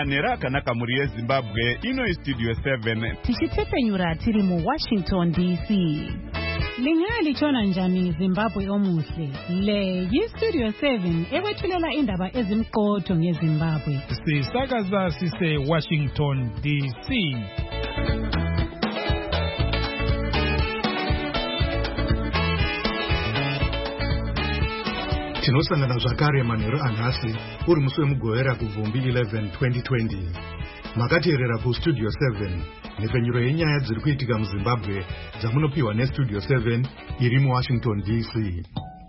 manhero akanaka muri yeZimbabwe. Ino Studio 7 tichitepenyura tiri mu Washington DC. Lingali chona njani Zimbabwe omuhle. Le Studio 7 ewethulela indaba ezimqotho ngeZimbabwe. Sisakaza sise Washington DC. Tinosangana zvakare manhero anhasi uri musi wemugovera kuvhumbi 11 2020. Makateerera kuStudio 7 nhepfenyuro yenyaya dziri kuitika muZimbabwe dzamunopiwa neStudio 7 iri muWashington DC.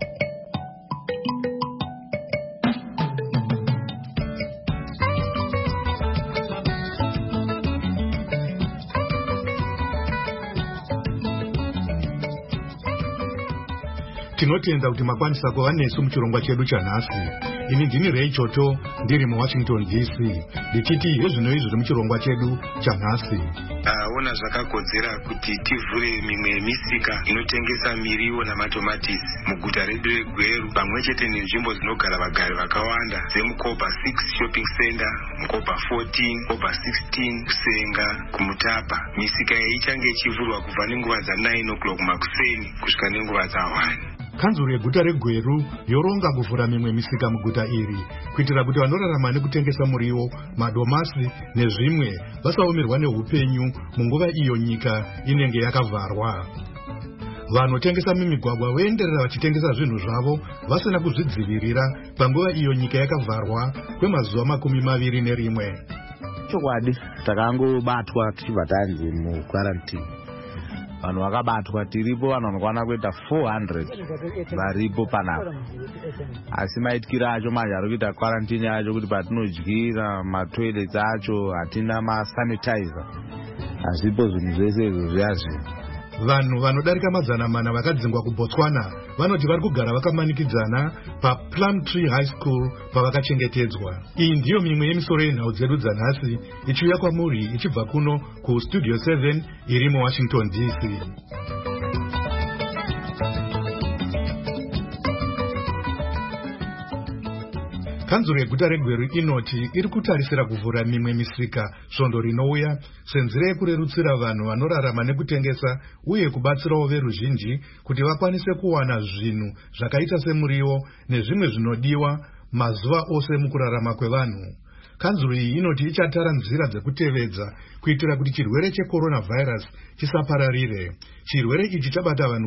Tinotenda kuti makwanisa kuva nesu muchirongwa chedu chanhasi. Ini ndini Ray Choto ndiri muWashington DC ndichiti hezvinoi zviri muchirongwa chedu chanhasi. Ona zvakakodzera kuti tivhure mimwe misika inotengesa miriwo namatomatisi muguta redu reGweru pamwe chete nenzvimbo dzinogara vagari vakawanda dzemuKoba 6 shopping center, muKoba 14, Koba 16, Kusenga, kuMutapa. Misika iyi ichange ichivhurwa kubva nenguva dza9 o'clock makuseni kusvika nenguva dza1. Kanzuro yeguta reGweru yoronga kuvhura mimwe misika muguta iri kuitira kuti vanorarama nekutengesa muriwo, madomasi nezvimwe vasaomerwa neupenyu munguva iyo nyika inenge yakavharwa. Vanotengesa mumigwagwa voenderera vachitengesa zvinhu zvavo vasina kuzvidzivirira panguva iyo nyika yakavharwa kwemazuva 21. Chokwadi takangobatwa tichibva tanzi muquarantine. Vanhu vakabatwa tiripo vanhu vanokwana kuita 400 varipo panapa. Asi maitikira acho manje ari kuita quarantine yacho kuti patinodyira matoilets acho hatina masanitizer. Hazvipo zvinhu zvese izvo zviyazvino. Vanhu vanodarika 400 vakadzingwa kuBotswana vanoti vari kugara vakamanikidzana paPlumtree High School pavakachengetedzwa. Iyi ndiyo mimwe yemisoro yenhau dzedu dzanhasi ichiuya kwamuri ichibva kuno kuStudio 7 iri muWashington DC. Kanzuro yeguta reGweru inoti iri kutarisira kuvhura mimwe misika svondo rinouya senzira yekurerutsira vanhu vanorarama nekutengesa uye kubatsirawo veruzhinji kuti vakwanise kuwana zvinhu zvakaita semuriwo nezvimwe zvinodiwa mazuva ose mukurarama kwevanhu. Kanzuro iyi inoti ichatara nzira dzekutevedza kuitira kuti chirwere cheCoronavirus chisapararire. Chirwere ichi chabata vanhu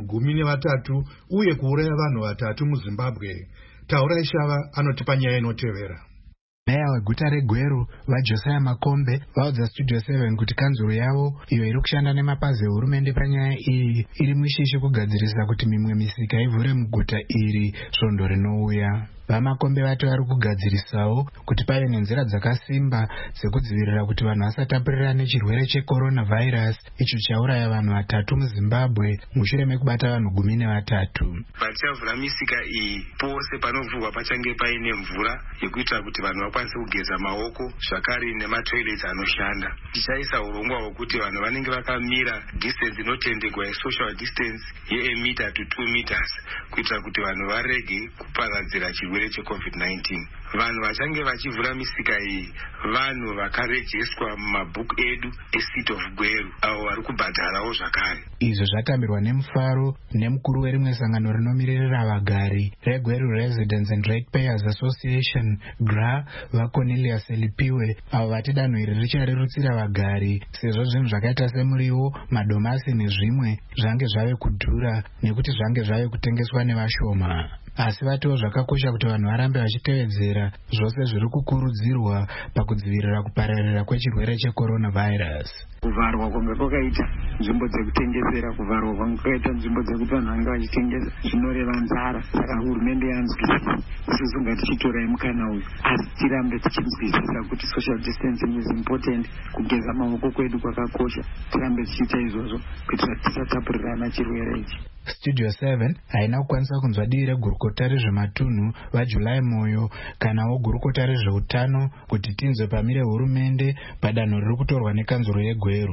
13 uye kuuraya vanhu 3 muZimbabwe. Taura Ishava anotipa nyaya inotevera. Meya weguta reGweru vaJosiah Makombe vaudza Studio 7 kuti kanzuro yavo iyo iri kushanda nemapazi ehurumende panyaya iyi iri mushishi kugadzirisa kuti mimwe misika ivhure muguta iri svondo rinouya. Vamakombe vati vari kugadzirisawo kuti pave nenzira dzakasimba dzekudzivirira kuti vanhu vasatapurirane chirwere cheCoronavirus icho chauraya vanhu 3 muZimbabwe mushure mekubata vanhu 13. Vachavhura misika iyi pose panovhurwa pachange paine mvura yekuitira kuti vanhu vakwanise kugeza maoko zvakare nematoilets anoshanda. Tichaisa urongwa hwekuti vanhu vanenge vakamira distance inotendekwa social distance ye1 to 2 meters kuitira kuti vanhu varege kuparadzira chirwere cheCovid-19. Vanhu vachange vachivhura misika iyi vanhu vakarejestwa mumabhuku edu eCity of Gweru avo vari kubhadharawo zvakare. Izvo zvatambirwa nemufaro nemukuru werimwe sangano rinomirira vagari reGweru Residents and Ratepayers Association GRA vaCornelius Elipiwe avo vati danho iri richarerutsira vagari sezvo zvinhu zvakaita semuriwo, madomasi nezvimwe zvange zvave kudhura nekuti zvange zvave kutengeswa nevashoma. Asi vatiwo zvakakosha kuti vanhu varambe vachitevedzera zvose zviri kukurudzirwa pakudzivirira kupararira kwechirwere cheCoronavirus. Kuvharwa kwanga kwakaita nzvimbo dzekutengesera, kuvharwa kwanga kwakaita nzvimbo dzekuti vanhu vanga vachitengesa zvinoreva nzara. Saka hurumende yanzwisisa isusu ngatichitorai mukana uyu asi tirambe tichizwisisa kuti social distancing is important. Kugeza maoko kwedu kwakakosha, tirambe tichiita izvozvo kuitira tisatapurirana chirwere ichi. Studio 7 haina kukwanisa kunzwa dii regurukota rezvematunhu vaJulai Moyo kanawo gurukota rezveutano kuti tinzwe pamire hurumende padanho riri kutorwa nekanzuro yeGweru.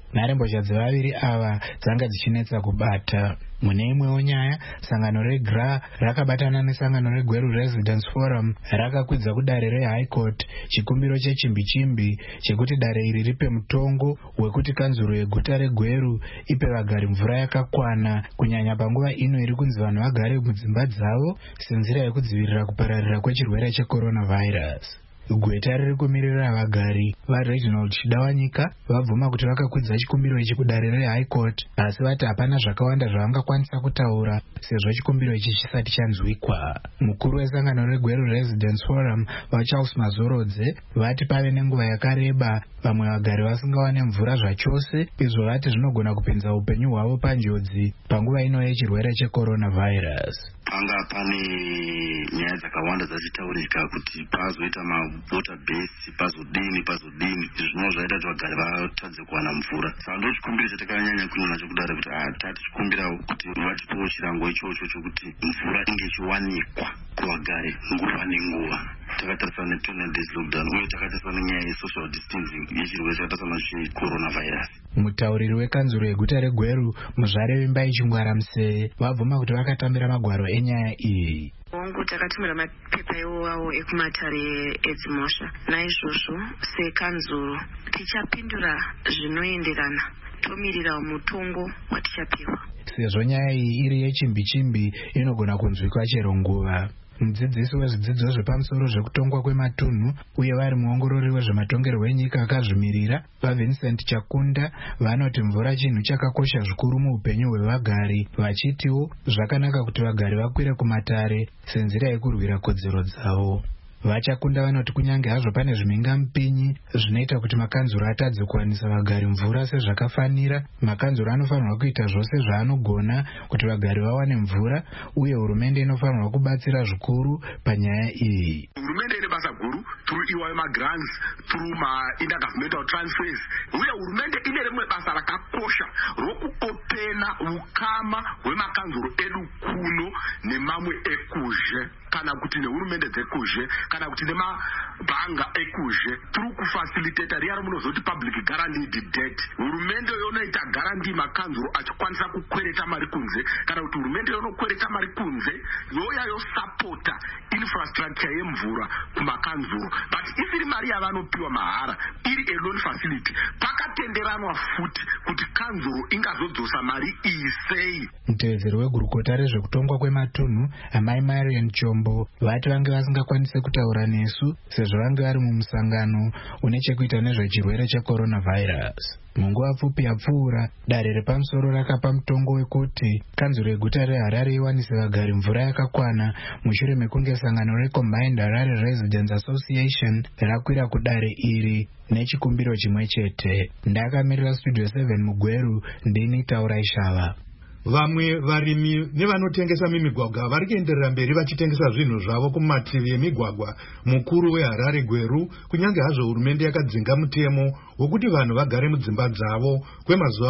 nharembozha dzevaviri ava dzanga dzichinetsa kubata. Mune imwewo nyaya, sangano reGRA rakabatana nesangano reGweru Residence Forum rakakwidza kudare reHigh Court chikumbiro chechimbi-chimbi chekuti dare iri ripe mutongo wekuti kanzuro yeguta reGweru ipe vagari mvura yakakwana, kunyanya panguva ino iri kunzi vanhu vagare mudzimba dzavo senzira yekudzivirira kupararira kwechirwere checoronavirus. Gweta riri kumirira vagari vaReginald Chidawanyika vabvuma kuti vakakwidza chikumbiro ichi kudare reHigh Court, asi vati hapana zvakawanda zvavangakwanisa kutaura sezvo chikumbiro ichi chisati chanzwikwa. Mukuru wesangano reGweru Residence Forum vaCharles Mazorodze vati pave nenguva yakareba vamwe vagari vasingawane mvura zvachose, izvo vati zvinogona kupinza upenyu hwavo panjodzi panguva ino yechirwere checoronavirus. Panga pane nyaya dzakawanda dzachitaurika kuti pazoita mavota base pazodini zvinova zvaita kuti vagari vatadze kuwana mvura. Saka ndo chikumbiro chatakanyanya kuona nacho kudare kuti tatichikumbirawo kuti vatipewo chirango ichocho chokuti mvura inge ichiwanikwa kuvagari nguva nenguva. Takatarisana ne 20 days lockdown uye takatarisana nenyaya yesocial distancing yechirwere chakatarisana checoronavirus. Mutauriri wekanzuro yeguta reGweru Muzvare Vimbai Chingwara Musee vabvuma kuti vakatambira magwaro enyaya iyi. Wangu takatumira mapepa iwawo ekumatare edzimosha. Naizvozvo sekanzuro tichapindura zvinoenderana, tomirira mutongo watichapiwa. Sezvo nyaya iyi iri yechimbi-chimbi inogona kunzwikwa chero nguva. Mudzidzisi wezvidzidzo zvepamusoro zvekutongwa kwematunhu uye vari muongorori wezvematongerwo enyika akazvimirira vaVincent Chakunda vanoti mvura chinhu chakakosha zvikuru muupenyu hwevagari, vachitiwo zvakanaka kuti vagari vakwire kumatare senzira yekurwira kodzero dzavo. Vachakunda vanoti kunyange hazvo pane zvimhingamupinyi zvinoita kuti makanzuro atadze kuwanisa vagari mvura sezvakafanira, makanzuro anofanirwa kuita zvose zvaanogona kuti vagari vawane mvura, uye hurumende inofanirwa kubatsira zvikuru panyaya iyi. Hurumende ine basa guru through EYM grants, through intergovernmental transfers, uye hurumende ine rimwe basa rakakosha rokupopena ukama hwemakanzuro edu kuno nemamwe ekuzhe, kana kuti nehurumende dzekuzhe, kana kuti nemabhanga ekuzhe, through kufacilitate riya romunozoti public guaranteed debt. Hurumende yonoita guarantee makanzuro achikwanisa kukwereta mari kunze, kana kuti hurumende yonokwereta mari kunze yoya yosapota infrastructure yemvura kumakanzuro, but isiri mari yavanopiwa mahara, iri a loan facility. Pakatenderanwa futi kuti kanzuro ingazodzosa mari iyi sei. Mutevedzeri wegurukota rezvekutongwa kwematunhu Amai Marion Chombo vati vange vasingakwanise kutaura nesu sezvo vange vari mumusangano une chekuita nezvechirwere checoronavirus. Munguva pfupi yapfuura, dare repamusoro rakapa mutongo wekuti kanzuro yeguta reHarare iwanise vagari mvura yakakwana mushure mekunge sangano reCombined Harare Residents Association rakwira kudare iri nechikumbiro chimwe chete. Ndakamirira Studio 7 muGweru, ndini Taura Ishava. Vamwe varimi nevanotengesa mimigwagwa vari kuenderera mberi vachitengesa zvinhu zvavo kumativi emigwagwa mukuru weHarare Gweru, kunyange hazvo hurumende yakadzinga mutemo wokuti vanhu vagare mudzimba dzavo kwemazuva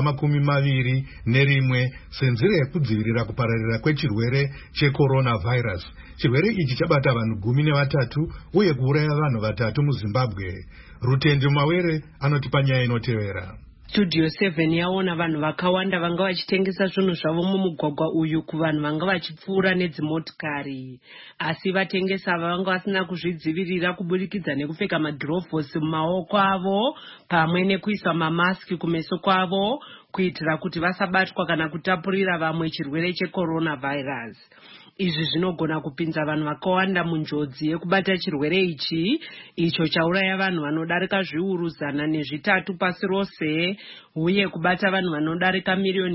21 senzira yekudzivirira kupararira kwechirwere checoronavirus. Chirwere ichi chabata vanhu 13 uye kuuraya vanhu 3 muZimbabwe. Rutendi Mawere anotipa nyaya inotevera. Studio 7 yaona vanhu vakawanda vanga vachitengesa zvinhu zvavo mumugwagwa uyu kuvanhu vanga vachipfuura nedzimotikari, asi vatengesa ava vanga vasina kuzvidzivirira kuburikidza nekupfeka madhirovhosi mumaoko avo pamwe nekuisa mamaski kumeso kwavo kuitira kuti vasabatwa kana kutapurira vamwe chirwere checoronavirus. Izvi zvinogona kupinza vanhu vakawanda munjodzi yekubata chirwere ichi, icho chauraya vanhu vanodarika 103 pasi rose, uye kubata vanhu vanodarika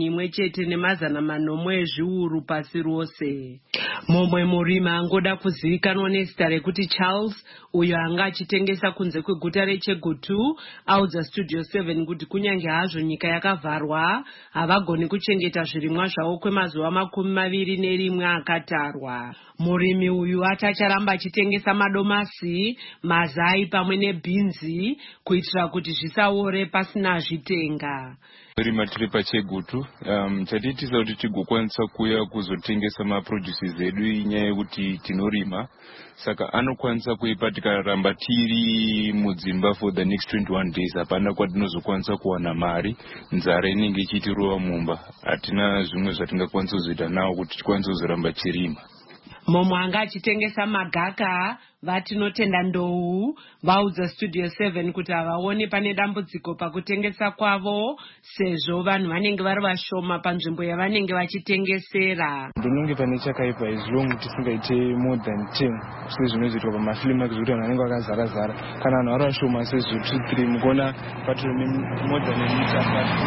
1,1,400,000 ezviuru pasi rose. Mumwe murimi angoda kuzivikanwa nezita rekuti Charles, uyo anga achitengesa kunze kweguta reChegutu, audza Studio 7 kuti kunyange hazvo nyika yakavharwa, havagoni kuchengeta zvirimwa zvavo kwemazuva 21 akatarwa. Murimi uyu atacharamba achitengesa madomasi, mazai pamwe nebhinzi kuitira kuti zvisaore pasina zvitenga. Matiri paChegutu chatiitisa kuti tigokwanisa kuuya kuzotengesa maproduces edu inyaya yekuti tinorima, saka anokwanisa kuipa tikaramba tiri mudzimba for the next 21 days hapana kwatinozokwanisa kuwana mari, nzara inenge ichitirova mumba, hatina zvimwe zvatingakwanisa kuzoita nawo kuti tikwanise kuzoramba tirima. Momwe anga achitengesa magaka vatinotenda ndou vaudza Studio 7 kuti havaoni pane dambudziko pakutengesa kwavo sezvo vanhu vanenge vari vashoma panzvimbo yavanenge vachitengesera. Ndinenge pane chakaipa as long tisingaite more than 10 sezvinozoitwa pamafilimu zvekuti vanhu vanenge vakazara-zara. Kana vanhu vari vashoma sezvo 2-3 mukuona patiri more than a meter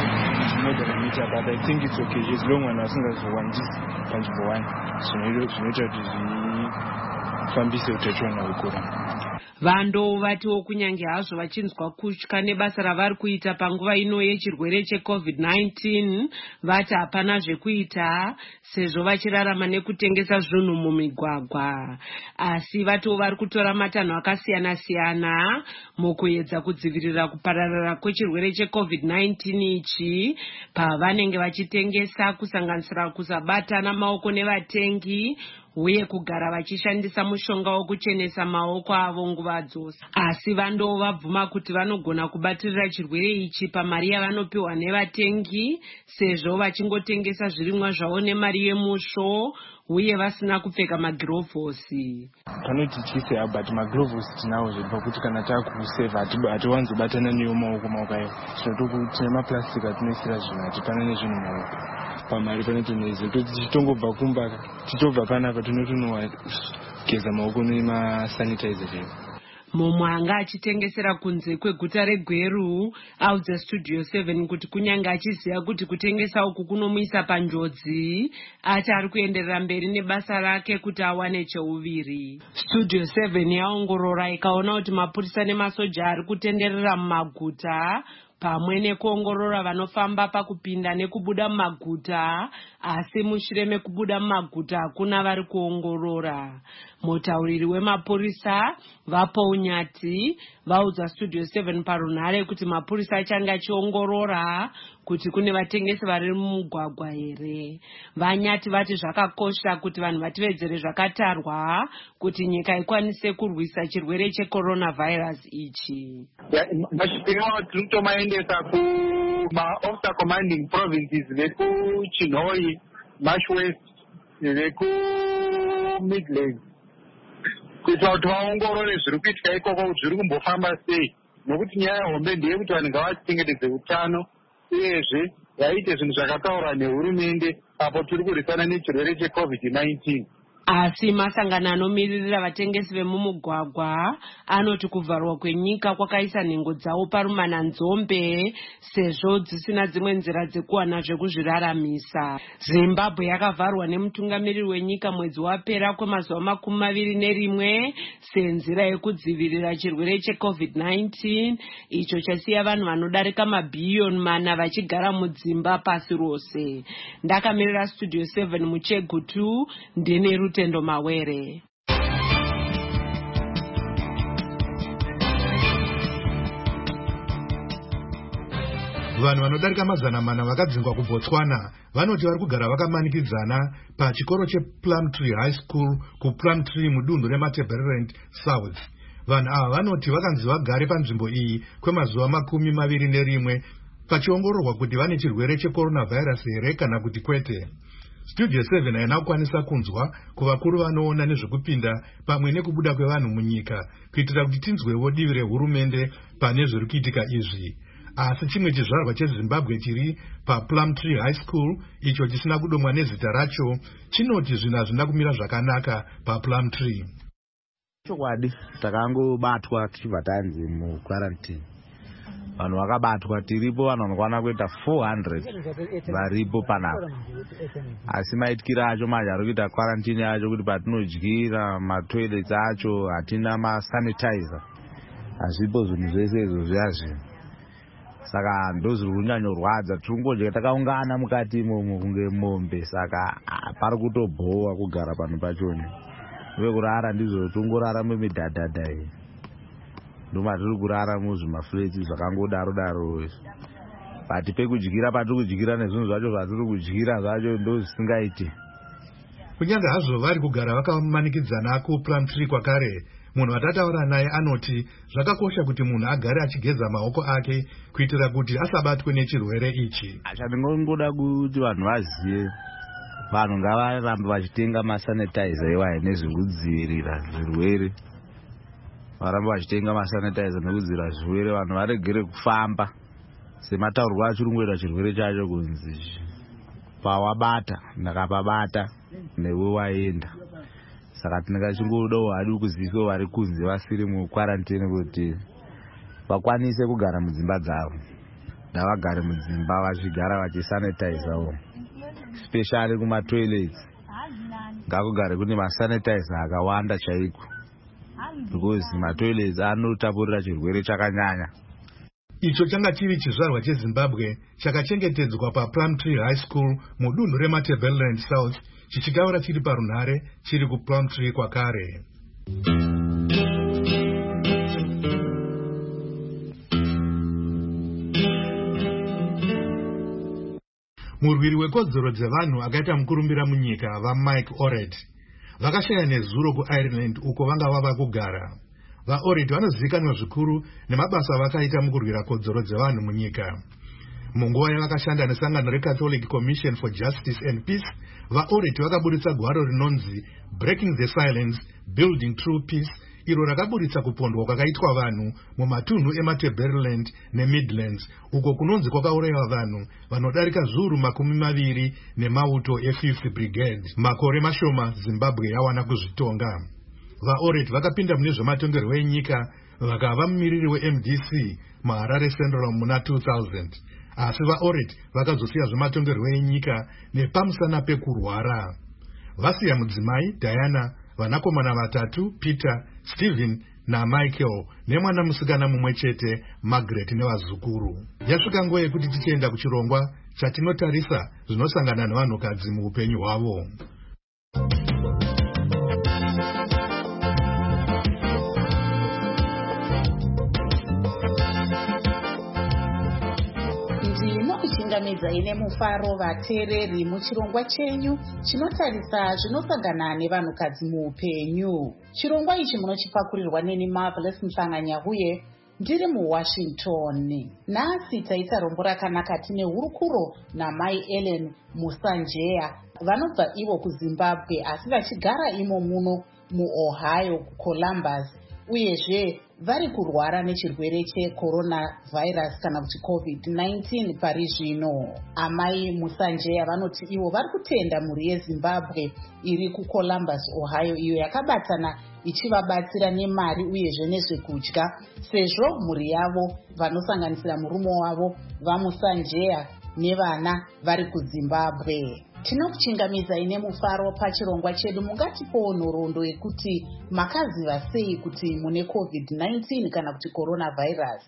but I think it's okay as long vanhu vasingazowandisi panzvimbo 1 zvinoita kuti zvifambise utachiona hwekora. Vando vatiwo kunyange hazvo vachinzwa kutya nebasa ravari kuita panguva ino yechirwere cheCovid-19 vati hapana zvekuita sezvo vachirarama nekutengesa zvinhu mumigwagwa, asi vatiwo vari kutora matanho akasiyana-siyana mukuedza kudzivirira kupararira kwechirwere cheCovid-19 ichi pavanenge vachitengesa, kusanganisira kusabatana maoko nevatengi uye kugara vachishandisa mushonga wokuchenesa maoko avo nguva dzose. Asi Vando vabvuma kuti vanogona kubatirira chirwere ichi pamari yavanopiwa nevatengi sezvo vachingotengesa zvirimwa zvavo nemari yemusho uye vasina kupfeka magirovhosi. Panotityisa but magirovhosi tinawo zviri pakuti kana taakuseva hatiwanzobatana newo maoko ayo. Tine mapurasitiki atinoisira zvinhu hatipana nezvinhu maoko. Pamari panotoneza tichitongobva kumba tichobva panapa tinotonogeza maoko nemasanitizer chaiwo. Momwe anga achitengesera kunze kweguta reGweru audza Studio 7 kuti kunyange achiziva kuti kutengesa uku kunomuisa panjodzi, ati ari kuenderera mberi nebasa rake kuti awane cheuviri. Studio 7 yaongorora ikaona kuti mapurisa nemasoja ari kutenderera mumaguta pamwe nekuongorora vanofamba pakupinda nekubuda mumaguta, asi mushure mekubuda mumaguta hakuna vari kuongorora. Mutauriri wemapurisa Vapo Nyati vaudza Studio 7 parunhare kuti mapurisa achange achiongorora kuti kune vatengesi vari mumugwagwa here. Vanyati vati zvakakosha kuti vanhu vativedzere zvakatarwa kuti nyika ikwanise kurwisa chirwere checoronavirus ichi. Mashipiro tinotomaendesa kuma-officer commanding provinces vekuChinhoyi, Marsh West vekuMidlands kuitira kuti vaongorore zviri kuitika ikoko kuti zviri kumbofamba sei, nokuti nyaya yehombe ndeyekuti vanhu ngavachengetedze utano uyezve vaite zvinhu zvakataurwa nehurumende apo tiri kurwisana nechirwere cheCovid-19. Asi masangano anomiririra vatengesi vemumugwagwa anoti kuvharwa kwenyika kwakaisa nhengo dzavo parumana nzombe sezvo dzisina dzimwe nzira dzekuwana zvekuzviraramisa. Zimbabwe yakavharwa nemutungamiriri wenyika mwedzi wapera kwemazuva 21 senzira yekudzivirira chirwere cheCovid-19 icho chasiya vanhu vanodarika mabhiliyoni 4 vachigara mudzimba pasi rose. Ndakamirira Studio 7 muChegutu ndine Tendo Mawere. Vanhu vanodarika 400 vakadzingwa kuBotswana vanoti vari kugara vakamanikidzana pachikoro chePlumtree High School kuPlumtree mudunhu reMatabeleland South. Vanhu ava vanoti vakanzi vagare panzvimbo iyi kwemazuva 21 pachiongororwa kuti vane chirwere checoronavirus here kana kuti kwete. Studio 7 haina kukwanisa kunzwa kuvakuru vanoona nezvekupinda pamwe nekubuda kwevanhu munyika kuitira kuti tinzwewo divi rehurumende pane zviri kuitika izvi. Asi chimwe chizvarwa cheZimbabwe chiri paPlumtree High School icho chisina kudomwa nezita racho chinoti zvinhu hazvina kumira zvakanaka paPlumtree. Chokwadi takangobatwa tichibva tanzi muquarantine. Vanhu vakabatwa tiripo vanhu vanokwana kuita 400 varipo panapa. Asi maitikira acho manje ari kuita quarantine yacho kuti patinodyira matoilets acho hatina masanitizer. Hazvipo zvinhu zvese izvozvo yazvino. Saka ndozviri kunyanyorwadza, tiringodya takaungana mukati imomo kunge mombe, saka pari kutobhowa kugara pano pachoni. Vekurara ndizvo tongorara mumidhadhadha iyi. Ndomatiri kurara muzvimafleti zvakangodaro daro. but pekudyira patiri kudyira nezvinhu zvacho zvatiri kudyira zvacho ndo zvisingaiti. Kunyange hazvo vari kugara vakamanikidzana kuPlumtree kwakare, munhu atataura naye anoti zvakakosha kuti munhu agare achigeza maoko ake kuitira kuti asabatwe nechirwere ichi. Chandinongoda kuti vanhu vazive, vanhu ngavarambe vachitenga masanitizer iwaye nezvekudzivirira zvirwere. Varambe vachitenga masanitizer nekudzivirira zvirwere. Vanhu varegere kufamba semataurwa achirungoita chirwere chacho kunzi pawabata ndakapabata newe waenda. Saka tinongachingodawo hadi kuzivisawo vari kunze vasiri mukwarantini kuti vakwanise kugara mudzimba dzavo. Ngavagare mudzimba vachigara vachisanitizawo, especially kumatoilets. Ngakugare kune masanitizer akawanda chaiko, because matoilets anotapurira chirwere chakanyanya. Icho changa chiri chizvarwa cheZimbabwe chakachengetedzwa paPlumtree High School mudunhu reMatabeleland South, chichitaura chiri parunhare chiri kuPlumtree kwakare. Murwiri wekodzero dzevanhu akaita mukurumbira munyika vaMike Orett vakashaya nezuro kuIreland uko vanga vava kugara. VaOrett vanozivikanwa zvikuru nemabasa vakaita mukurwira kodzero dzevanhu munyika. Munguva yavakashanda nesangano reCatholic Commission for Justice and Peace, VaOrett vakaburitsa gwaro rinonzi Breaking the Silence, Building True Peace, iro rakaburitsa kupondwa kwakaitwa vanhu mumatunhu eMatabeleland neMidlands, uko kunonzi kwakaurayiwa vanhu vanodarika zviuru 20 nemauto e5th Brigade. Makore mashoma Zimbabwe yawana kuzvitonga. VaOrett vakapinda mune zvematongerwo enyika vakava mumiriri weMDC muHarare Central muna 2000. Asi VaOrett vakazosiya zvematongerwo enyika nepamusana pekurwara. Vasiya mudzimai Diana, vanakomana vatatu Peter, Stephen naMichael, nemwana musikana mumwe chete Margaret nevazukuru. Yasvika nguva yekuti tichienda kuchirongwa chatinotarisa zvinosangana nevanhukadzi muupenyu hwavo. Ndinokuchingamidza ine mufaro vateereri muchirongwa chenyu chinotarisa zvinosangana nevanhukadzi muupenyu. Chirongwa ichi munochipakurirwa neni Marvelous Mhlanganya ndiri muWashington. Nhasi taita rombo rakanaka tine hurukuro naMai Ellen Musanjeya vanobva ivo kuZimbabwe asi vachigara imo muno muOhio kuColumbus, uyezve vari kurwara nechirwere cheCoronavirus kana kuti COVID-19 pari zvino. Amai Musanjeya vanoti ivo vari kutenda mhuri yeZimbabwe iri kuColumbus, Ohio, iyo yakabatana ichivabatsira nemari uyezve nezvekudya, sezvo mhuri yavo vanosanganisira murume wavo vaMusanjeya nevana vari kuZimbabwe. Tinokuchingamidza ine mufaro pachirongwa chedu. Mungatipowo nhoroondo yekuti makaziva sei kuti mune COVID-19 kana kuti coronavirus?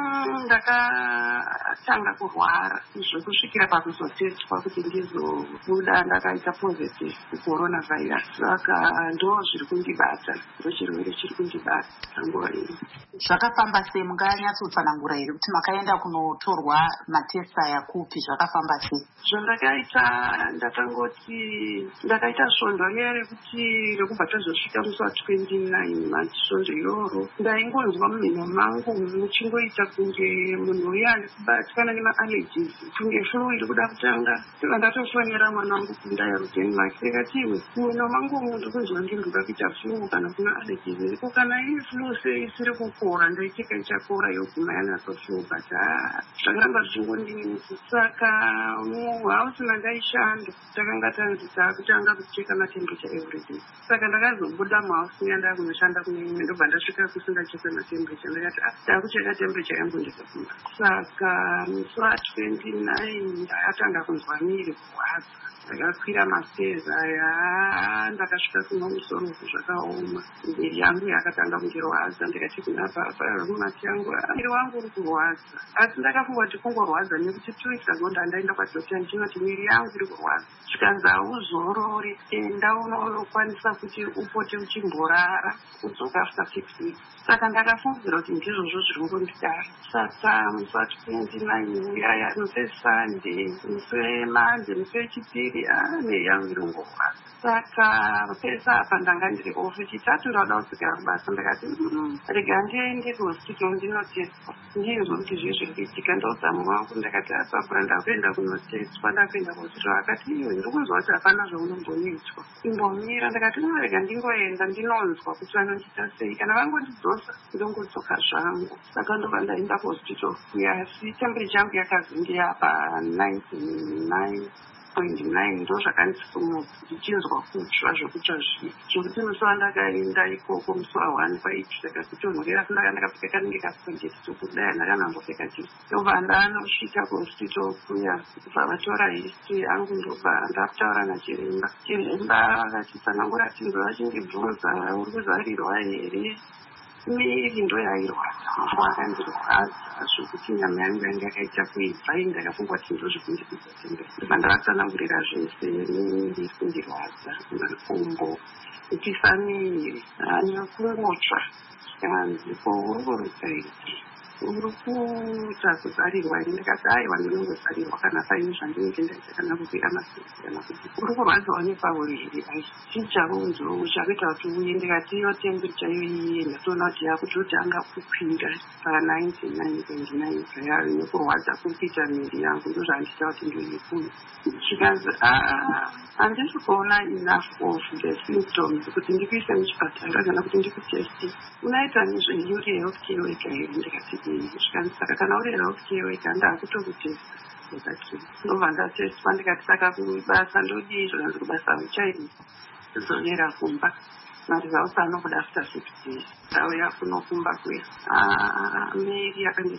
Ndakatanga kurwara zvekusvikira pakuzotestwa kuti ndizobuda ndakaita positive kucoronavirus. Saka ndo zviri kundibata, ndo chirwere chiri kundibata panguva ino. Zvakafamba sei? Munganyatsotsanangura here kuti makaenda kunotorwa matest aya kupi? Zvakafamba sei? Zvandakaita ndakangoti ndakaita svondo riya rekuti rekubva tazosvika musi wa29 masvondo iroro ndaingonzwa mumhino mangu muchingoita kunge munhu uya ari kubatikana nemaallergies, kunge flu iri kuda kutanga. Saka ndatofonera mwana wangu kundayarudeni make ndikati iwe mumhino mangu ndiri kunzwa ndindoda kuita flu kana kuna allergies iriko, kana iri flu sei isiri kukora ndaicheka ichakora yoguma yanatoflu, but zvakaramba zvichingondinetsa. Saka muhausi mandaishanda takanga tanzi taakutanga kucheka matemberature everyday. Saka ndakazobuda muhausi yandava kunoshanda kune imwe ndobva ndasvika kusingachekwe matemberature. Ndakati taakucheka temperature yangu ndikakuma. Saka musi wa29 ndakatanga kunzwa miri kurwadza. ndakakwira mastairs aya ndakasvika kuno musoro zvakaoma. Mberi yangu yakatanga kungirwadza ndikati kuna baba mumati yangu mwiri wangu uri kurwadza. Asi ndakafunga kuti kungorwadza nekuti 2 weeks ago ndaenda kwadhokta ndichinoti mwiri yangu iri kurwadza. Zvikanzi hauzorori, enda unokwanisa kuti upote uchimborara udzoka after 6 weeks. Saka ndakafungira kuti ndizvozvo zviri kungondidara. Saka musi wa29 uyaya musi weSunday, musi weMonday, musi wechipiri mwiri yangu iri kungorwadza. Saka pesa apa ndanga ndiri off. Chitatu ndauda kudzokera kubasa ndakati rega ndiende kuhospital ndinoteswa. Ndinzwa kuti zvii zviri kuitika. Ndaudza mumwe wangu ndakati apapura ndakuenda kunoteswa. Ndakuenda kuhospital akati iwe ndiri kuzwa kuti hapana zvaunomboitwa, imbomira. Ndakati rega ndingoenda ndinonzwa kuti vanondiita sei, kana vangondidzosa ndongodzoka zvangu. Saka ndobva ndaenda kuhospital asi temperature yangu yakazi ndeyapa 99.9 ndo zvakandisumudza ndichinzwa kutsva zvokutsva zvokuti musi wandakaenda ikoko musi wa1 kwaitsvika kutonhorera ndakapfeka kanenge ka22 kudai ndakanambopfeka chii. Ndobva ndanosvika kuhospital kuya kubva vatora history yangu. Ndobva ndakutaura nachiremba. Chiremba akachitsanangura kuti ndo vachindibvunza uri kuzarirwa here, miri ndo yairwadza, mafo akandirwadza zvokuti nyama yangu yange yakaita kuibva. Ndakafunga kuti ndo zvekundikudzatembera. Ndobva ndakatsanangurira zvese ndiri kundirwadza makumbo kutifamiri nekungotsva. Zvikanzi ko uri kurutsa here, uri kuita kuzarirwa here? Ndikati aiwa ndinongozarirwa kana paine zvandinenge ndaita kana kupira masisi kana kuti uri kurwadzawo nepauri here. Chichaunzo uchakaita kuti uye. Ndikati iyo temperature iyoiye ndatoona kuti yakutotanga kukwira pa99.9 kayari nekurwadza kuri kuita miri yangu. Ndozvandiita kuti ndoikuya. Chikanzi handisi kuona enough of the symptoms kuti ndikuise muchipatara kana kuti ndikutesti. Unaita nezveuria health care wega here? Ndikati zvikanzi saka kana uri health care wega ndakutokutesta. Ndobva ndatestwa. Ndikati saka kubasa ndodii? Zvakanzi kubasa uchaini zonyera kumba. Marizausi anobuda after 6 days. Ndauya kunokumba kuya. Miri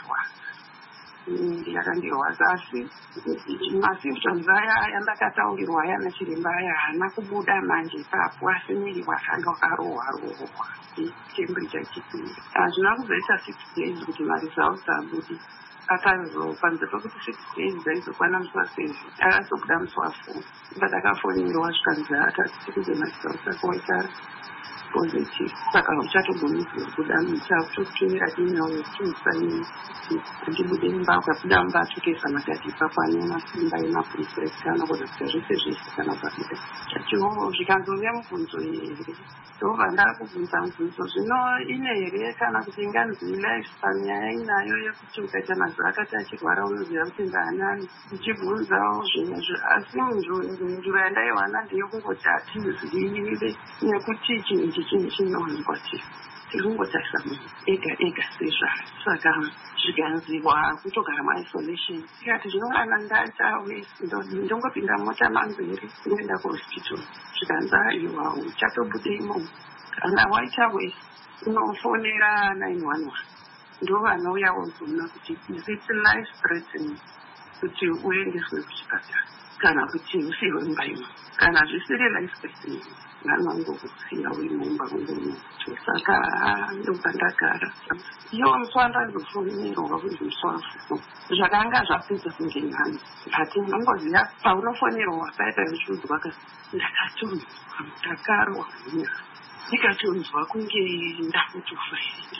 yakandirwadza asi masymptoms aya ndakataurirwa aya nachiremba aya haana kubuda manje ipapo, asi miri wakanga wakarohwa temperature ichipiri. Hazvina kuzoita 6 days kuti marizausi abudi. Akazopanze pakuti 6 days daizokwana musi wa7 akazobuda musi wa4. Ndakafonirwa zvikanzi akati kuti marizausi ako waita positive. Saka uchatogoni kubuda muchakutotumira email yekusaini andibude mumba. Ukabuda mumba atokesa makati ipapo ane masimba emaprefect anogona kuita zvese zvese kana ukabuda chachiwo. Zvikanzove mubvunzo here, ndobva ndakubvunza mubvunzo zvino ine here kana kuti inganzi lifespan yainayo yekuti ukaita mazuva akati achirwara unoziva kuti ndaanani. Ndichibvunzawo zvinezvo asi njura yandaiwana ndeyekungoti hatizivive nekuti chinhu ichi chinhu chinowanzwa tikungotarisa munhu ega sezvaro. Saka zvikanziwa kutogara maisolation. Tikati zvinongana ndaita ndongopinda mota mambiri ndoenda kuhospital. Zvikanzi aiwa uchatobudemo kana waita wese unofonera 911 ndo vanouya vozoona kuti is it life threatening kuti uendeswe kuchipatara kana kuti usiwe mumba imo. Kana zvisiri life threatening vanongokusiya uri mumba kundono. Saka ndobva ndagara. Iyo musi wandazofonerwa kuti musi wa4 zvakanga zvapedza kunge nhani. Hati ndongoziva paunofonerwa paita zvichiudzwa ndakatonzwa ndakarwa ndikatonzwa kunge ndakutofa.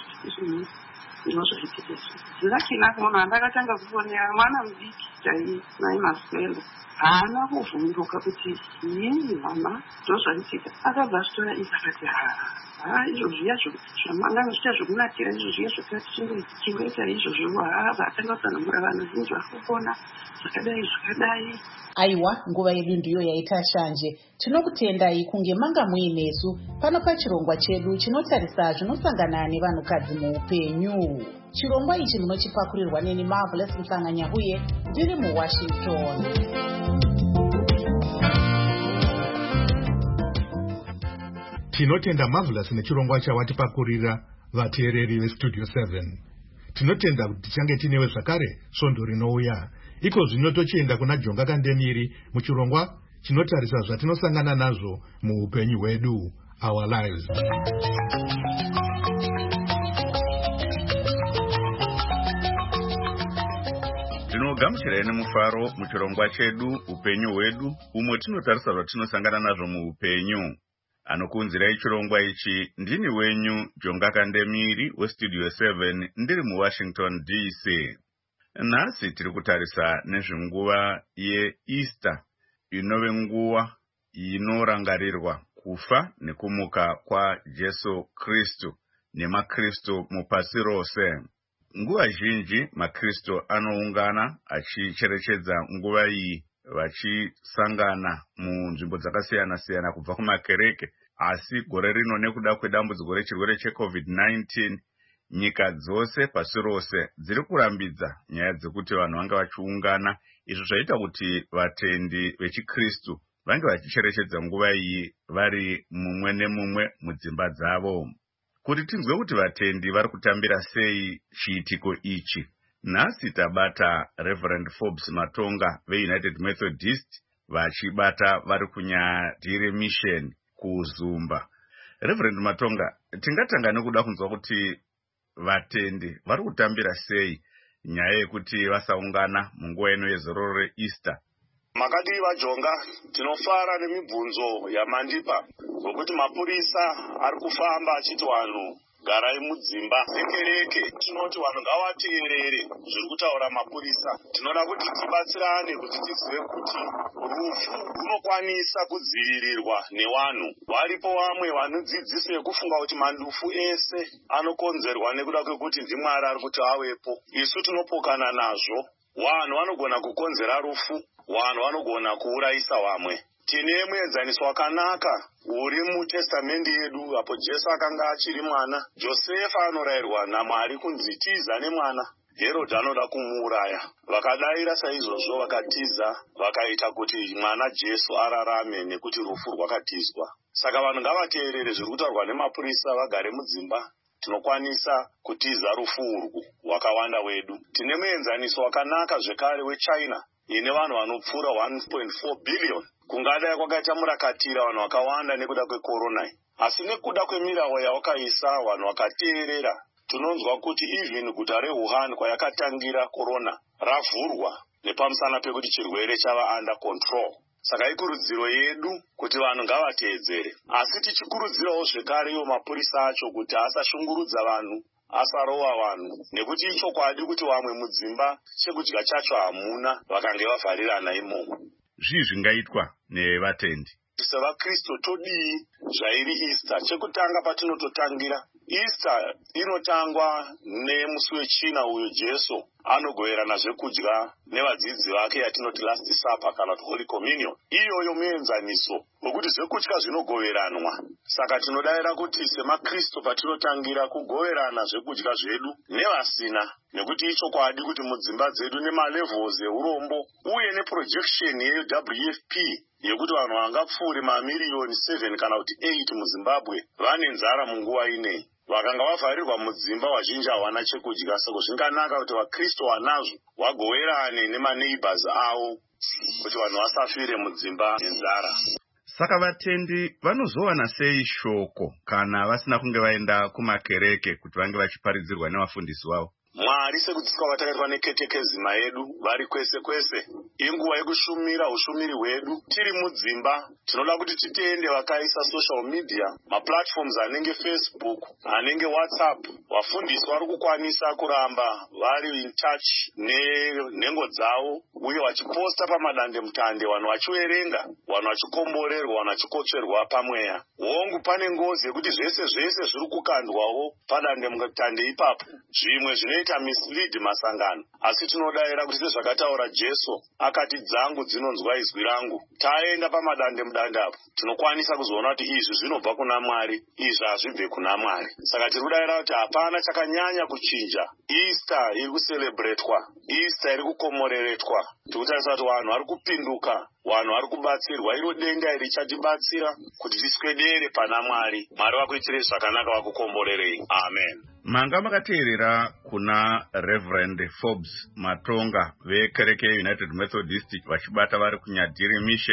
Ndozvaitika zvakina kuona andakatanga kufonera mwana mudiki chai naimaswelo haana kuvhunduka kuti yini mama ndozvaitika. Akabva zvitora akati izvozviya zvamanganoita zvokunatira izvozviya zvakati chingoita izvozvo vatanga kusanamura vanhu zvakupona zvakadai. Aiwa, nguva yedu ndiyo yaita shanje. Tinokutendai kunge manga muinesu pano pachirongwa chedu chinotarisa zvinosangana nevanhukadzi muupenyu. Chirongwa ichi munochipakurirwa neni Marvelous Msanganyahuye ndiri muWashington. Tinotenda Marvelous nechirongwa chawatipakurira vateereri veStudio 7. Tinotenda kuti tichange tinewe zvakare svondo rinouya. Iko zvino tochienda kuna Jonga Kandemiri muchirongwa chinotarisa zvatinosangana nazvo muupenyu hwedu, our lives. Tinogamuchira nemufaro muchirongwa chedu upenyu hwedu, umwe tinotarisa zvatinosangana nazvo muupenyu. Anokunzirai chirongwa ichi ndini wenyu Jonga Kandemiri westudio 7 ndiri muWashington DC. Nhasi tiri kutarisa nezvenguva yeEaster, inove nguva inorangarirwa kufa nekumuka kwaJesu Kristu nemakristu mupasi rose. Nguva zhinji makristu anoungana achicherechedza nguva iyi vachisangana munzvimbo dzakasiyana-siyana kubva kumakereke. Asi gore rino nekuda kwedambudziko rechirwere cheCovid-19, nyika dzose pasi rose dziri kurambidza nyaya dzekuti vanhu vange vachiungana. Izvo zvaita kuti vatendi vechikristu vange vachicherechedza nguva iyi vari mumwe nemumwe mudzimba dzavo. Kuti tinzwe kuti vatendi vari kutambira sei chiitiko ichi, nhasi tabata Reverend Forbes Matonga veUnited Methodist vachibata vari kuNyadire Mission kuZumba. Reverend Matonga, tingatanga nekuda kunzwa kuti vatendi vari kutambira sei nyaya yekuti vasaungana munguva ino yezororo reEaster. Makadiva Jonga, tinofara nemibvunzo yamandipa ngokuti mapurisa ari kufamba achiti vanhu garai mudzimba dzekereke. Tinoti vanhu ngavateerere zviri kutaura mapurisa. Tinoda kuti tibatsirane kuti tizive kuti rufu runokwanisa kudzivirirwa nevanhu. Varipo vamwe vanodzidzisa yekufunga kuti mandufu ese anokonzerwa nekuda kwekuti ndiMwari ari kuti awepo. Isu tinopokana nazvo. Vanhu vanogona kukonzera rufu, vanhu vanogona kuurayisa vamwe. Tine muenzaniso wakanaka uri mutestamendi yedu apo Jesu akanga achiri mwana. Josefa anorayirwa naMwari kunzi tiza nemwana. Herodhi anoda kumuuraya. Vakadayira saizvozvo vakatiza vakaita kuti mwana Jesu ararame nekuti rufu rwakatizwa. Saka vanhu ngavateerere zviri kutaurwa nemapurisa, vagare mudzimba. Tinokwanisa kutiza rufu urwu wakawanda wedu. Tine muenzaniso wakanaka zvekare weChina ine vanhu vanopfuura 1.4 billion. Kungadai kwakaita murakatira vanhu vakawanda nekuda kwekorona. Asi nekuda kwemirawo yawakaisa vanhu vakateerera, tinonzwa kuti even guta reWuhan kwayakatangira korona ravhurwa nepamusana pekuti chirwere chava under control. Saka ikurudziro yedu kuti vanhu ngavateedzere. Asi tichikurudzirawo zvekare iwo mapurisa acho kuti asashungurudza vanhu, asarova vanhu, nekuti ichokwadi kuti vamwe mudzimba chekudya chacho hamuna vakange vavharirana imomo. Zvii zvingaitwa nevatendi? SevaKristu todii zvairi Easter? Chekutanga patinototangira, Easter inotangwa nemusi wechina uyo Jesu anogoverana zvekudya nevadzidzi vake yatinoti Last Supper kana Holy Communion. Iyoyo muenzaniso wekuti zvekudya zvinogoveranwa. Saka tinodavira kuti semakristu patinotangira kugoverana zvekudya zvedu nevasina, nekuti ichokwadi kuti mudzimba dzedu nemalevels eurombo uye neprojection yeWFP yekuti vanhu vangapfuure mamiliyoni 7 kana kuti 8 muZimbabwe vane nzara munguva ineyi. Vakanga vavharirwa mudzimba vazhinji hawana chekudya. Saka zvinganaka kuti vaKristu vanazvo vagoverane nemaneighbors avo kuti vanhu vasafire mudzimba nenzara. Saka vatendi vanozowana sei shoko kana vasina kunge vaenda kumakereke kuti vange vachiparidzirwa nevafundisi vavo? Mwari sekuti kwatakaitwa neketekezima yedu vari kwese kwese, inguva yekushumira ushumiri hwedu tiri mudzimba. Tinoda kuti titende vakaisa social media, maplatforms anenge Facebook, anenge WhatsApp. Vafundisi vari kukwanisa kuramba vari in touch nenhengo dzavo uye vachiposta pamadande mutande, vanhu vachiverenga, vanhu vachikomborerwa, vanhu vachikotsverwa pamweya. Hongu pane ngozi yekuti zvese zviri kukandwawo padande mutande ipapo, zvimwe zvinoita mislead masangano. Asi tinodavira kuti sezvakataura Jesu akati dzangu dzinonzwa izwi rangu, taenda pamadande mudande apo tinokwanisa kuzoona kuti izvi zvinobva kuna Mwari, izvi hazvibve kuna Mwari. Saka tiri kudavira kuti hapana chakanyanya kuchinja. Easter iri kuselebretwa, Easter iri kukomoreretwa. Tikutarisa kuti vanhu vari kupinduka, vanhu vari kubatsirwa. Iro denda richatibatsira kuti tiswedere pana Mwari. Mwari vakuitire zvakanaka, vakukomborerei. Amen. Manga makateerera kuna Reverend Forbes Matonga vekereke United Methodist vachibata vari kuNyadire Mission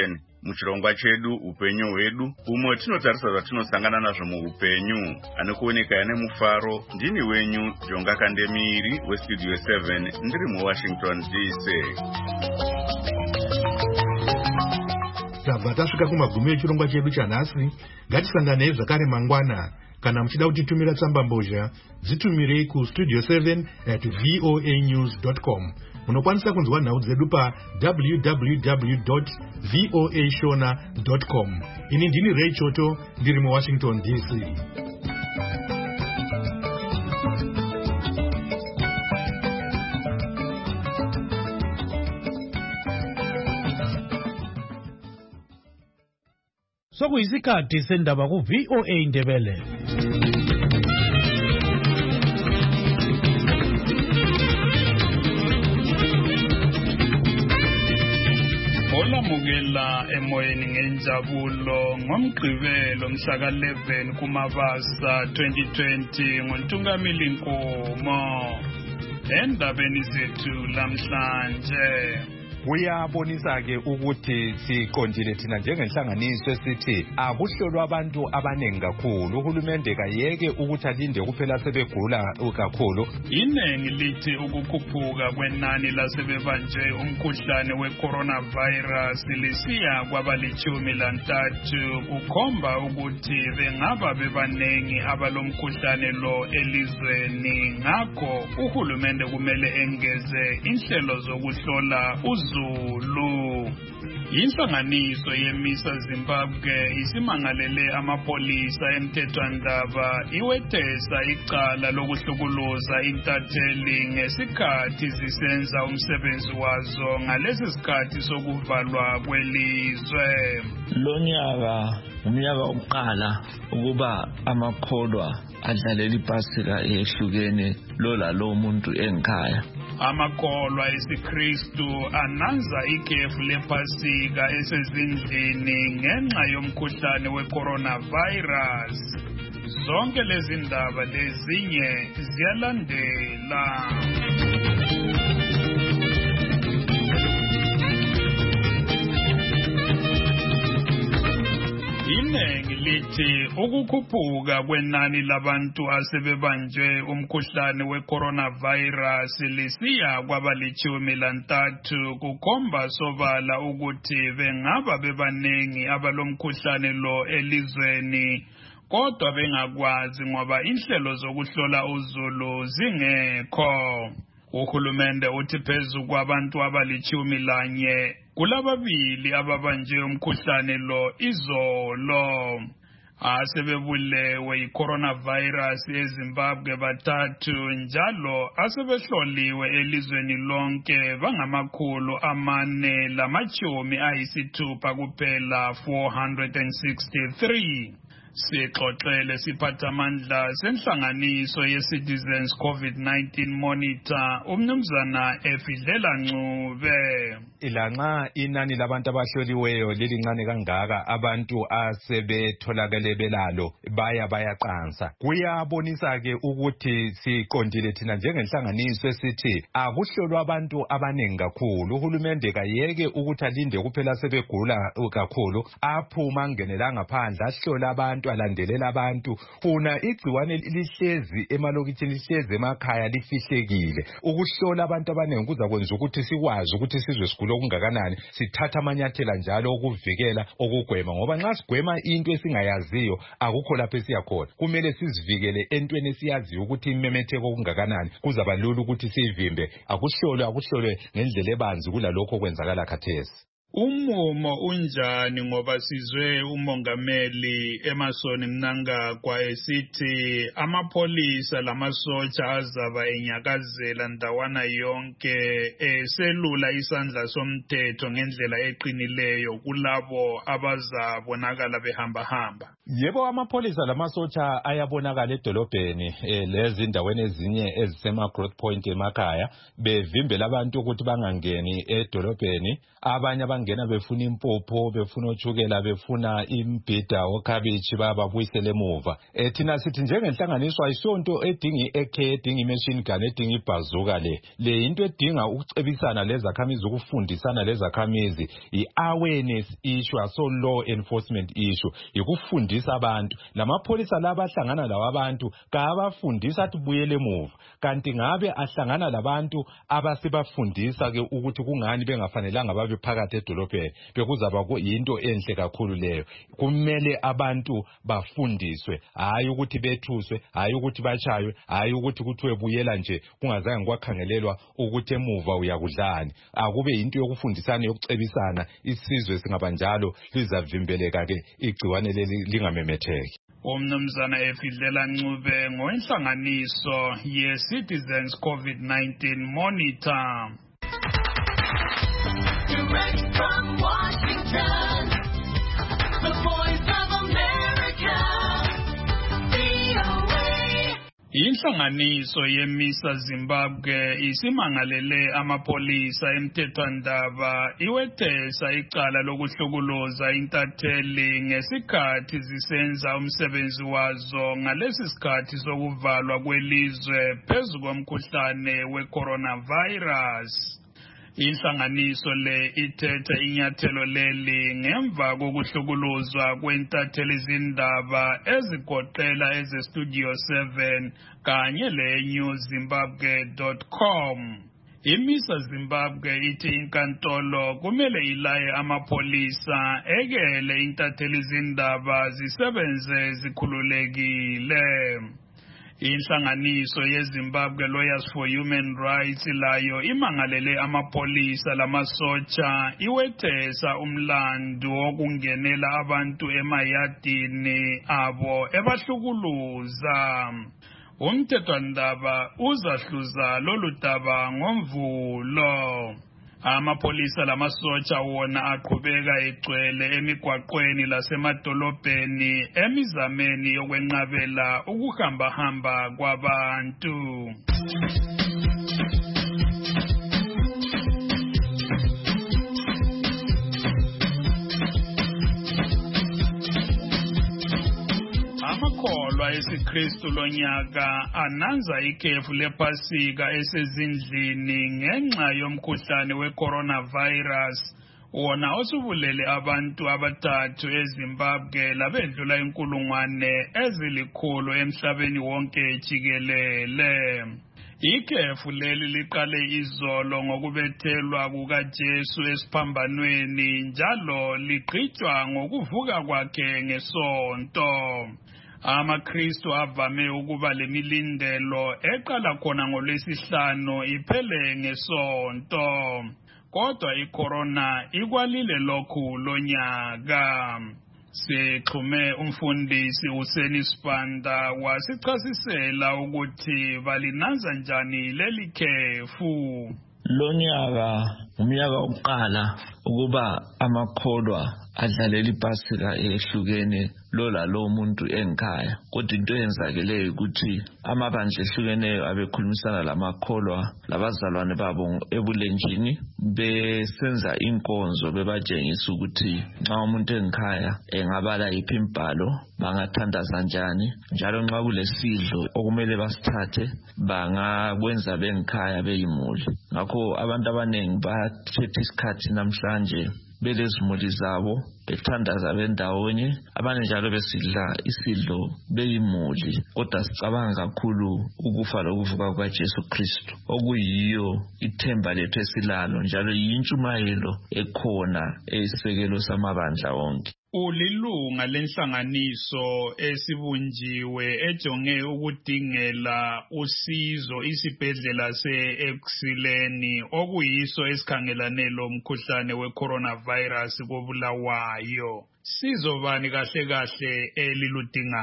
muchirongwa chedu upenyu hwedu, umwe tinotarisa zvatinosangana nazvo muupenyu. Anokuoneka ane mufaro ndini wenyu Jonga Kandemiri westudio 7 ndiri muWashington DC. Tabva tasvika kumagumi echirongwa chedu chanhasi. Ngatisanganei zvakare mangwana. Kana muchida kutitumira tsamba mbozha, dzitumirei kustudio7@voanews.com. Munokwanisa kunzwa nhau dzedu pa www.voashona.com. Ini ndini Ray Choto ndiri muWashington DC. Sokuyisikhathi sendaba ku VOA Ndebele. Olamukela emoyeni ngenjabulo ngomgqibelo mhla ka-11 kuMabasa 2020 nguNtungamili Nkomo. Endabeni zethu lamhlanje kuyabonisa-ke ukuthi siqondile thina njengenhlanganiso esithi akuhlolwa abantu abaningi kakhulu. Uhulumende kayeke ukuthi alinde kuphela sebegula kakhulu. Inengi lithi ukukhuphuka kwenani lasebebanjwe umkhuhlane we-coronavirus lisiya kwaba-13 kukhomba ukuthi bengaba bebaningi abalomkhuhlane lo elizweni. Ngakho uhulumende kumele engeze inhlelo zokuhlola Zulu. Inhlanganiso yeMisa Zimbabwe isimangalele amapolisa emthethwandaba iwethesa icala lokuhlukuluza intatheli ngesikhathi zisenza umsebenzi wazo ngalesi sikhathi sokuvalwa kwelizwe. Lonyaka umnyaka wokuqala ukuba amakholwa adlalela iPasika ehlukene lo muntu enkhaya. Amakholwa esiKristu ananza ikhefu lePasika esezindlini ngenxa yomkhuhlane we-coronavirus. Zonke lezi ndaba lezinye ziyalandela. Inengi lithi ukukhuphuka kwenani labantu asebebanjwe umkhuhlane we-coronavirus lisiya kwaba-13 kukhomba sobala ukuthi bengaba bebaningi abalomkhuhlane lo elizweni, kodwa bengakwazi ngoba inhlelo zokuhlola uzulu zingekho. Uhulumende uthi phezu kwabantu abali-11 kulababili ababanjwe umkhuhlane lo izolo. Asebebulewe i-coronavirus eZimbabwe 3 njalo asebehloliwe elizweni lonke bangama-460 kuphela 463. Sixoxele siphathamandla senhlanganiso ye-Citizens COVID-19 Monitor umnumzana Efidlela Ncube. Ilanxa inani labantu abahloliweyo lilincane kangaka, abantu asebetholakele belalo bayaqansa. Kuyabonisa-ke ukuthi siqondile thina njengenhlanganiso esithi akuhlolwa abantu abaningi kakhulu. Uhulumende kayeke ukuthi alinde kuphela sebegula kakhulu, aphuma angenela ngaphandle ahlola abantu, alandelela abantu. Funa igciwane lihlezi emalokitshini, lihlezi emakhaya lifihlekile. Ukuhlola abantu abaningi kuzakwenza ukuthi sikwazi ukuthi sizwe sigula okungakanani, sithatha amanyathela njalo ukuvikela okugwema, ngoba nxa sigwema into esingayaziyo akukho lapho esiyakhona. Kumele sizivikele entweni esiyaziyo ukuthi imemetheko okungakanani, kuzaba lula ukuthi siyivimbe. Akuhlolwe ngendlela ebanzi kulalokho kwenzakala khathesi. Umumo unjani ngoba sizwe umongameli Emerson Mnangagwa esithi amapolisa lamasotsha azaba enyakazela ndawana yonke eselula isandla somthetho ngendlela eqinileyo kulabo abazabonakala behamba. Yebo, amapolisa lamasotsha ayabonakala edolobheni lezi ndaweni ezinye ezisema Growth Point emakhaya bevimbela abantu ukuthi bangangeni edolobheni. Abanye bangena befuna impupho, befuna otshukela, befuna imbhida okhabitshi babuyisele emuva. Thina sithi njengenhlanganiso ayisonto edinga i-AK, edinga i-machine gun, edinga ibhazuka le into edinga ukucebisana lezakhamizi, ukufundisana lezakhamizi, i-awareness issue, aso law enforcement issue, ikufundisa abantu. Lamapholisa laba ahlangana lawa abantu kabafundisa athi buyele emuva, kanti ngabe ahlangana labantu abasibafundisa ke ukuthi kungani bengafanelanga babe phakathi edolobheni. Bekuzaba yinto enhle kakhulu leyo. Kumele abantu bafundiswe, hayi ukuthi bethuswe, hayi ukuthi bachaywe, hayi ukuthi kuthiwe buyela nje kungazange kwakhangelelwa ukuthi emuva uyakudlani. Akube yinto yokufundisana, yokucebisana, isizwe singabanjalo lizavimbeleka ke igciwane leli lingamemetheki. Umnumzana Efidlela Ncube ngoinhlanganiso ye-Citizens COVID-19 Monitor. Direct from Washington, the Voice of America, VOA. Inhlanganiso yeMISA Zimbabwe isimangalele amapolisa emthethwandaba iwethesa icala lokuhlukuluza intatheli ngesikhathi zisenza umsebenzi wazo ngalesi sikhathi sokuvalwa kwelizwe phezu komkhuhlane we-coronavirus. Inhlanganiso le ithetha inyathelo leli ngemva kokuhlukuluzwa kwentatheli zindaba ezigoqela eze-Studio 7 kanye le-newzimbabwe.com. IMISA Zimbabwe ithi inkantolo kumele ilaye amapolisa ekele intatheli zindaba zisebenze zikhululekile. Inhlanganiso yeZimbabwe Lawyers for Human Rights layo imangalele amapolisa lamasotsha iwethesa umlandu wokungenela abantu emayadini abo ebahlukuluza. Umthethwandaba uzahluza lolu daba ngoMvulo. Amapolisa lamasotsha wona aqhubeka egcwele emigwaqweni lasemadolobheni emizameni yokwenqabela ukuhamba kwabantu. Amakholwa esiKristu lonyaka ananza ikhefu lePasika esezindlini ngenxa yomkhuhlane we-coronavirus, wona osubulele abantu abathathu eZimbabwe labedlula 100,000 emhlabeni wonke jikelele. Ikhefu leli liqale izolo ngokubethelwa kukaJesu esiphambanweni njalo ligqitshwa ngokuvuka kwakhe ngeSonto. AmaKristu avame ukuba lemilindelo eqala khona ngoLwesihlanu iphele ngeSonto. Kodwa icorona ikwalile lokhu lonyaka. Sixhume umfundisi uSeni Sibanda wasichasisela ukuthi balinanza njani leli khefu. Lonyaka umnyaka wokuqala ukuba amakholwa adlalela iPasika ehlukene lo muntu enkhaya. Kodwa into eyenzakeleyo ukuthi amabandla ehlukeneyo abekhulumisana lamakholwa labazalwane babo ebulenjini besenza inkonzo bebatshengisa ukuthi nxa umuntu enkhaya engabala iphi imbhalo bangathandaza njani, njalo nxa kulesidlo okumele basithathe bangakwenza benkhaya beyimuli. Ngakho abantu abanengi bathethe isikhathi namhlanje belezimuli zabo bethandaza bendawonye, abanye njalo besidla isidlo beyimuli. Kodwa sicabanga kakhulu ukufa lokuvuka kukaJesu Kristu okuyiyo ithemba lethu esilalo, njalo yintshumayelo ekhona eyisekelo samabandla wonke. Ulilunga lenhlanganiso esibunjiwe ejonge ukudingela usizo isibhedlela se-Ekuseni okuyiso esikhangelane lomkhuhlane we-coronavirus kobulawayo. Sizobani kahle eliludingayo?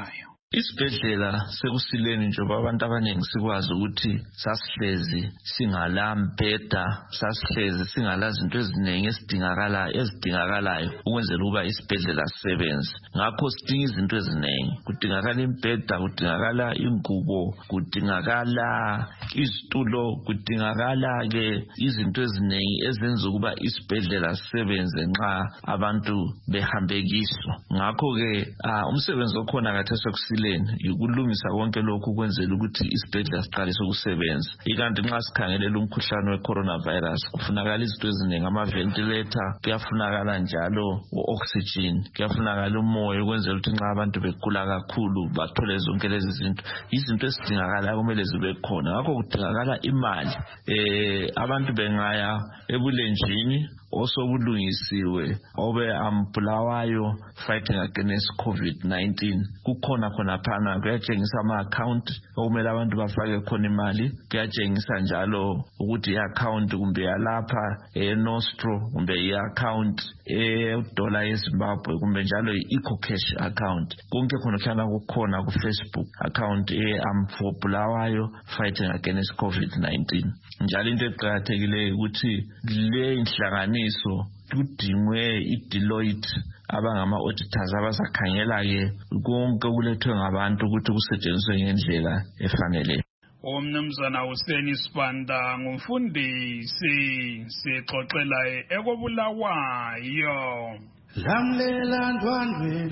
Isibhedlela sekusileni njengoba abantu abaningi sikwazi ukuthi sasihlezi singala mbheda, sasihlezi singala zinto eziningi ezidingakalayo ukwenzela ukuba isibhedlela sisebenze. Ngakho sidinga izinto eziningi, kudingakala imbheda, kudingakala ingubo, kudingakala izitulo, kudingakala ke izinto eziningi ezenza ukuba isibhedlela sisebenze nxa abantu behambe kiso. Ngakho ke umsebenzi okhona khathesi ukulungisa konke lokhu ukwenzela ukuthi isibhedlela siqalise ukusebenza. Ikanti nxa sikhangelela umkhuhlane we-coronavirus kufunakala izinto eziningi, ama-ventilator, kuyafunakala njalo o-oxygen, kuyafunakala umoya ukwenzela ukuthi nxa abantu begula kakhulu bathole zonke lezi zinto. Izinto ezidingakala kumele zibe khona. Ngakho kudingakala imali. Abantu bengaya ebulenjini osobulungisiwe obe ambulawayo fighting against COVID-19, kukhona phana kuyatshengisa ama-account okumele abantu bafake khona imali. Kuyatshengisa njalo ukuthi i-account kumbe yalapha Nostro kumbe i-account $1 eZimbabwe kumbe njalo i-EcoCash account. Konke khona kukhona ku-Facebook account ambulawayo fighting against COVID-19. Njalo into eqakathekileyo ukuthi le inhlanganiso kudingwe iDeloitte abangama-auditors abazakhangela ke konke kulethwe ngabantu ukuthi kusetshenziswe ngendlela efanele. Umnumzana Hussein Sibanda ngumfundisi sixoxela ekobulawayo. Lamlela ndwandwe,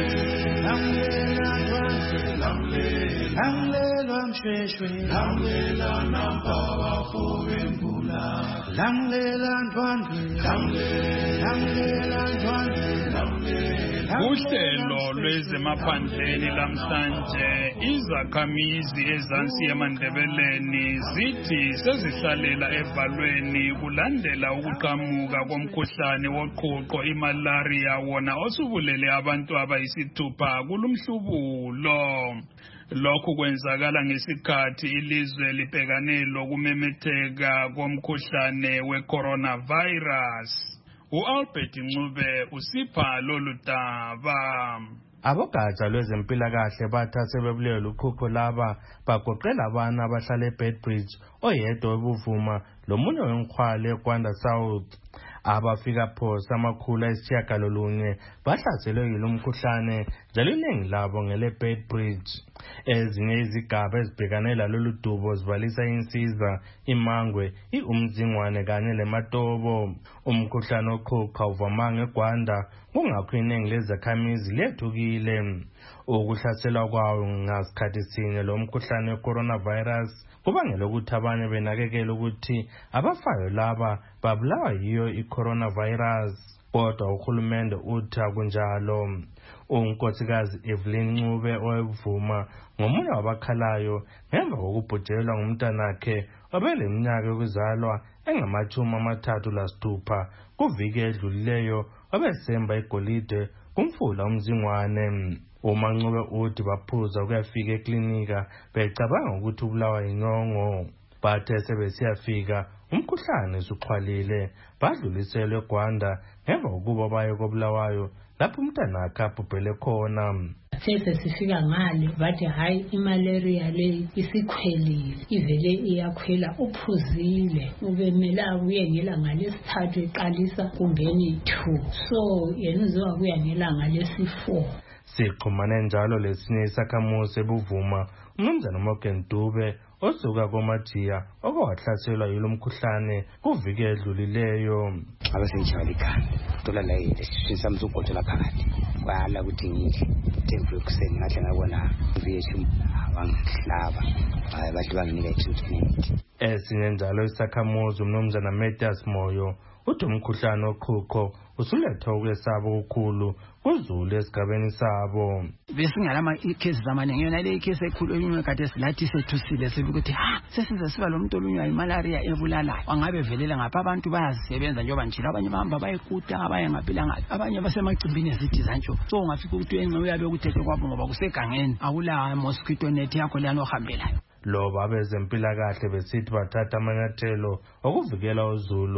lamlela msheshwe, lamlela nampaba fowembula, lamlela ndwandwe, Uhlelo lwezemaphandleni lamhlanje izakhamizi ezansi eMandebeleni zithi sezihlalela evalweni kulandela ukuqhamuka komkhuhlane woqhuqho imalaria wona osubulele abantu abayisithupha kulumhlubulo. Lokhu kwenzakala ngesikhathi ilizwe libhekane lokumemetheka komkhuhlane we-coronavirus. U-Albert Ncube usipha lolu daba. Abogatsha lwezempilakahle batha sebebulewe ukhukho laba bagoqela abana abahlala eBedbridge, oyedwa webuvuma lomunye wenkhwale eGwanda South. Abafika phosa amakhulu ayisitshiyagalolunye bahlaselwe yilo mkhuhlane njalo iningi labo ngele Bedbridge. Ezinye izigaba ezibhekane lalolu dubo zibalisa insiza, imangwe, umzingwane kanye leMatobo. Umkhuhlane okhukha uvamanga eGwanda kungakho iningi lezakhamizi lethukile. Ukuhlaselwa kwawo ngasikhathi sinye lo mkhuhlane we-coronavirus kubangela ukuthi abanye benakekela ukuthi abafayo laba babulawa yiyo i-coronavirus, kodwa uhulumende uthi akunjalo. Unkosikazi Evelyn Ncube owevuma ngomunye wabakhalayo ngemva kokubhujelwa ngumntanakhe obeleminyaka yokuzalwa engama-36 kuviki edlulileyo obesemba igolide kumfula umzingwane. UMancube uthi baphuza ukuyafika eklinika becabanga ukuthi ubulawa inyongo. Bathe sebesiyafika umkhuhlane usuxhwalile badluliselwe eGwanda ngemva kokuba baye kobulawayo lapho umntanakhe abhubhele khona. Sesifika ngale bathi hayi imalaria le isikhwelile, ivele iyakhwela, uphuzile ubemela abuye ngelanga lesithathu eqalisa kumbeni 2, so yena uzobuya ngelanga lesi4. Siqhumane njalo lesinye isakhamuzi ebuvuma umnumzana Morgan Dube osuka koMajiya okwahlaselwa yilo mkhuhlane kuviki edlulileyo. Abasengijala ikhanda tola la lesiswini sami sogodola phakathi kwala ukuthi ngidle temvu ekuseni ngahle ngabona VH abangihlaba bathi banginika i-treatment. Esinye njalo isakhamuzi umnumzana Mathias Moyo uthi umkhuhlane okhukho usuletha ukwesaba okukhulu kuzulu esigabeni sabo. Besingalama icases amaningi yona le case ekhulu enywe kade silathi sethusile sebikuthi sesize siba lo muntu olunywa imalaria ebulalayo. Angabe velela ngapha abantu bayazisebenza njengoba njalo abanye bahamba bayekuta abaye ngaphilanga abanye basemacimbini ezithi zantsho. So ungafika ukuthi enxe uyabe ukuthethe kwabo ngoba kusegangeni awula mosquito net yakho lana ohambelayo. Loba abezempilakahle besithi bathatha amanyathelo okuvikela uzulu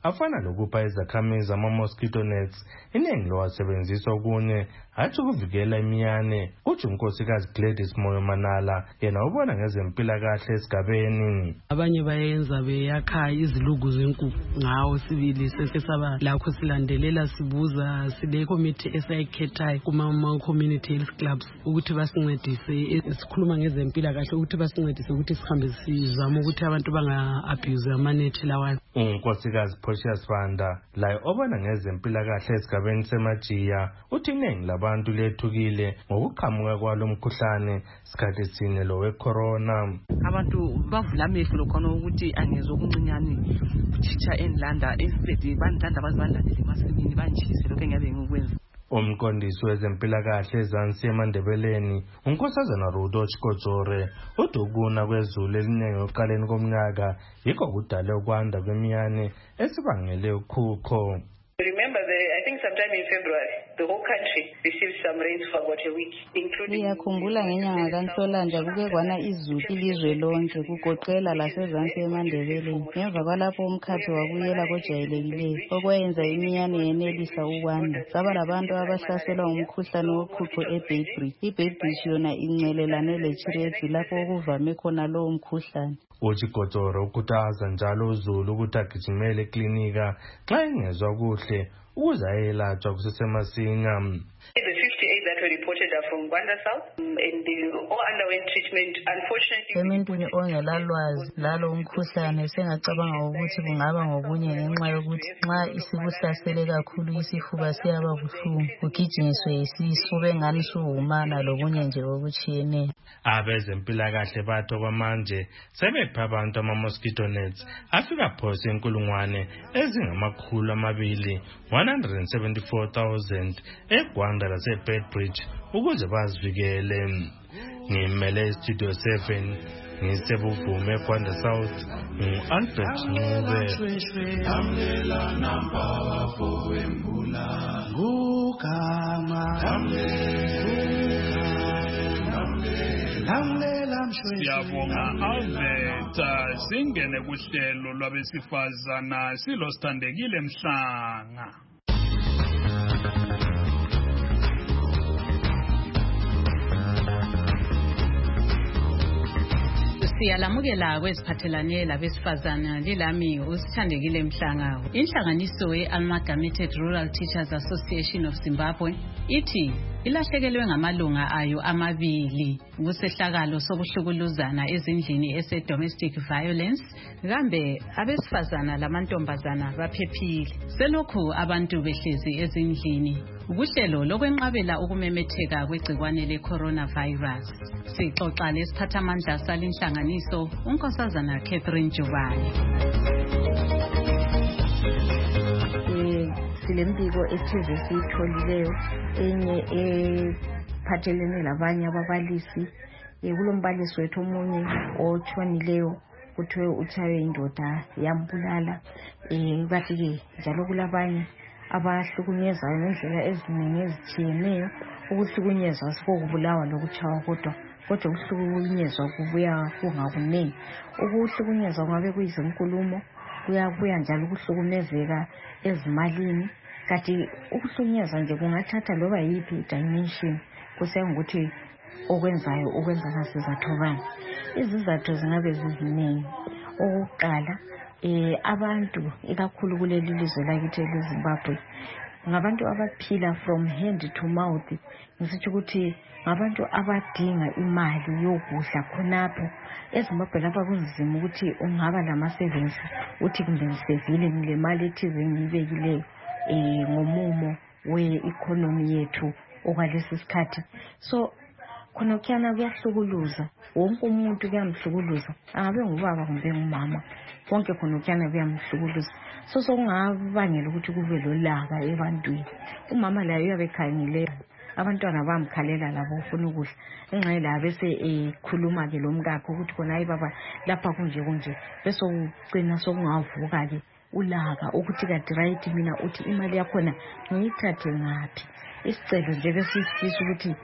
afana lokupha izakhamizi ama-mosquito nets iningi lowasebenzisa okunye hathi ukuvikela imiyane. Kutsho unkosikazi Gladys Moyo Manala, yena ubona ngezempilakahle esigabeni. Abanye bayenza beyakha izilugu zenkukhu ngawo sibili sesesaba lakho silandelela sibuza sile committee esayikhethayo kuma-community health clubs ukuthi basincedise sikhuluma ngezempilakahle ukuthi basincedise ukuthi sihambe sizama ukuthi abantu banga-abuse amanethi lawa. Unkosikazi Precious Vanda laye obona ngezempilakahle esigabeni semajiya uthi iningi labantu lethukile ngokuqhamuka kwalo mkhuhlane sikhathi sine lo we-corona. Abantu bavula amehlo lokhona ukuthi angezwe okuncinyane kuthitsha enilanda esedi banilanda bazibalandele emasimini banjise lokho engabe ngikwenza. Umqondisi wezempilakahle eZansi eMandebeleni unkosazana Rudo Chikodzore uthi ukuna kwezulu eliningi ekuqaleni komnyaka yikho kudale ukwanda kwemiyane esibangele ukhukho. Remember, I think sometime in February, the whole country received some rains for about a week, including... Ngiyakhumbula ngenyanga kaNhlolanja kuke kwana izulu ilizwe lonke kugoqela laseZansi eMandebeleni. Ngemva kwalapho umkhathi wabuyela kojayelekileyo okwenza imiyane yenelisa ukwanda. Saba labantu abahlaselwa ngumkhuhlane woqhuqho eBeitbridge. iBeitbridge yona incelelane leChiredzi lapho okuvame khona lowo mkhuhlane. uChikodzoro ukhuthaza njalo uZulu ukuthi agijimele eklinika xa engezwa kuhle ukuze ayelatshwa kusesemasinya. The 58 that were reported are from Gwanda South and they all underwent treatment. Unfortunately, ementwini ongelalwazi lalo umkhuhlane sengacabanga ukuthi kungaba ngobunye ngenxa yokuthi nxa isikuhlasele kakhulu isifuba siyaba buhlungu ugijinyiswe yisisu bengani suhumana lokunye nje okutshiyeneyo. Abezempilakahle bathi kwamanje sebepha abantu ama-mosquito nets afika phose 174,000 eGwanda laseBeitbridge ukuze bazivikele. Ngimele iStudio 7 ngisebuvume eGwanda South ngu-Albert Ncube. Siyabonga Albert. Singene kuhlelo lwabesifazana silo Sithandekile Mhlanga. Siyalamukela kweziphathelane labesifazana lilami uSithandekile Mhlanga. Inhlanganiso ye-Amalgamated Rural Teachers Association of Zimbabwe ithi ilahlekelwe ngamalunga ayo amabili kusehlakalo sokuhlukuluzana ezindlini ese-domestic violence, kambe abesifazana lamantombazana baphephile. Selokhu abantu behlezi ezindlini kuhlelo lokwenqabela ukumemetheka kwegcikwane le-coronavirus. Sixoxa lesiphathamandla salinhlanganiso unkosazana Catherine Jubane. Silembiko ethize siyitholileyo enye ephathelene labanye ababalisi. Kulombalisi wethu omunye otshonileyo kuthiwe utshaywe indoda yambulala. Bathi-ke njalo kulabanye abahlukunyezayo ngendlela eziningi ezitshiyeneyo. Ukuhlukunyezwa sikokubulawa lokutshaywa kodwa ukuhlukunyezwa kubuya kungakunengi. Ukuhlukunyezwa kungabe kuyizenkulumo, kuyabuya njalo ukuhlukumezeka ezimalini. Kanti ukuhlukunyezwa nje kungathatha loba yiphi dimension kusiya ngokuthi okwenzayo ukwenza ngasizathu bani. Izizathu zingabe ziziningi. Okokuqala, abantu ikakhulu kuleli lizwe lakithi leZimbabwe ngabantu abaphila from hand to mouth. Ngisitsho ukuthi ngabantu abadinga imali yokudla khonapho. EZimbabwe lapha kunzima ukuthi ungaba lama-savings uthi kumbe ngisevile ngilemali ethize ngiyibekileyo ngomumo we-economy yethu okwalesi sikhathi. So khona kuyahlukuluza, wonke umuntu kuyamhlukuluza, angabe ngubaba kumbe ngumama, konke khona kuyamhlukuluza. So kungabangela ukuthi kube lolaka ebantwini. Umama laye uyabe ekhangile abantwana bamkhalela labo ufuna ukudla, enxa la bese ekhuluma ke lo mkakhe ukuthi khona hayi baba lapha kunje bese ucina sokungavuka ke ulaka ukuthi kade right mina uthi imali yakhona ngiyithathe ngaphi. Isicelo nje besifisa ukuthi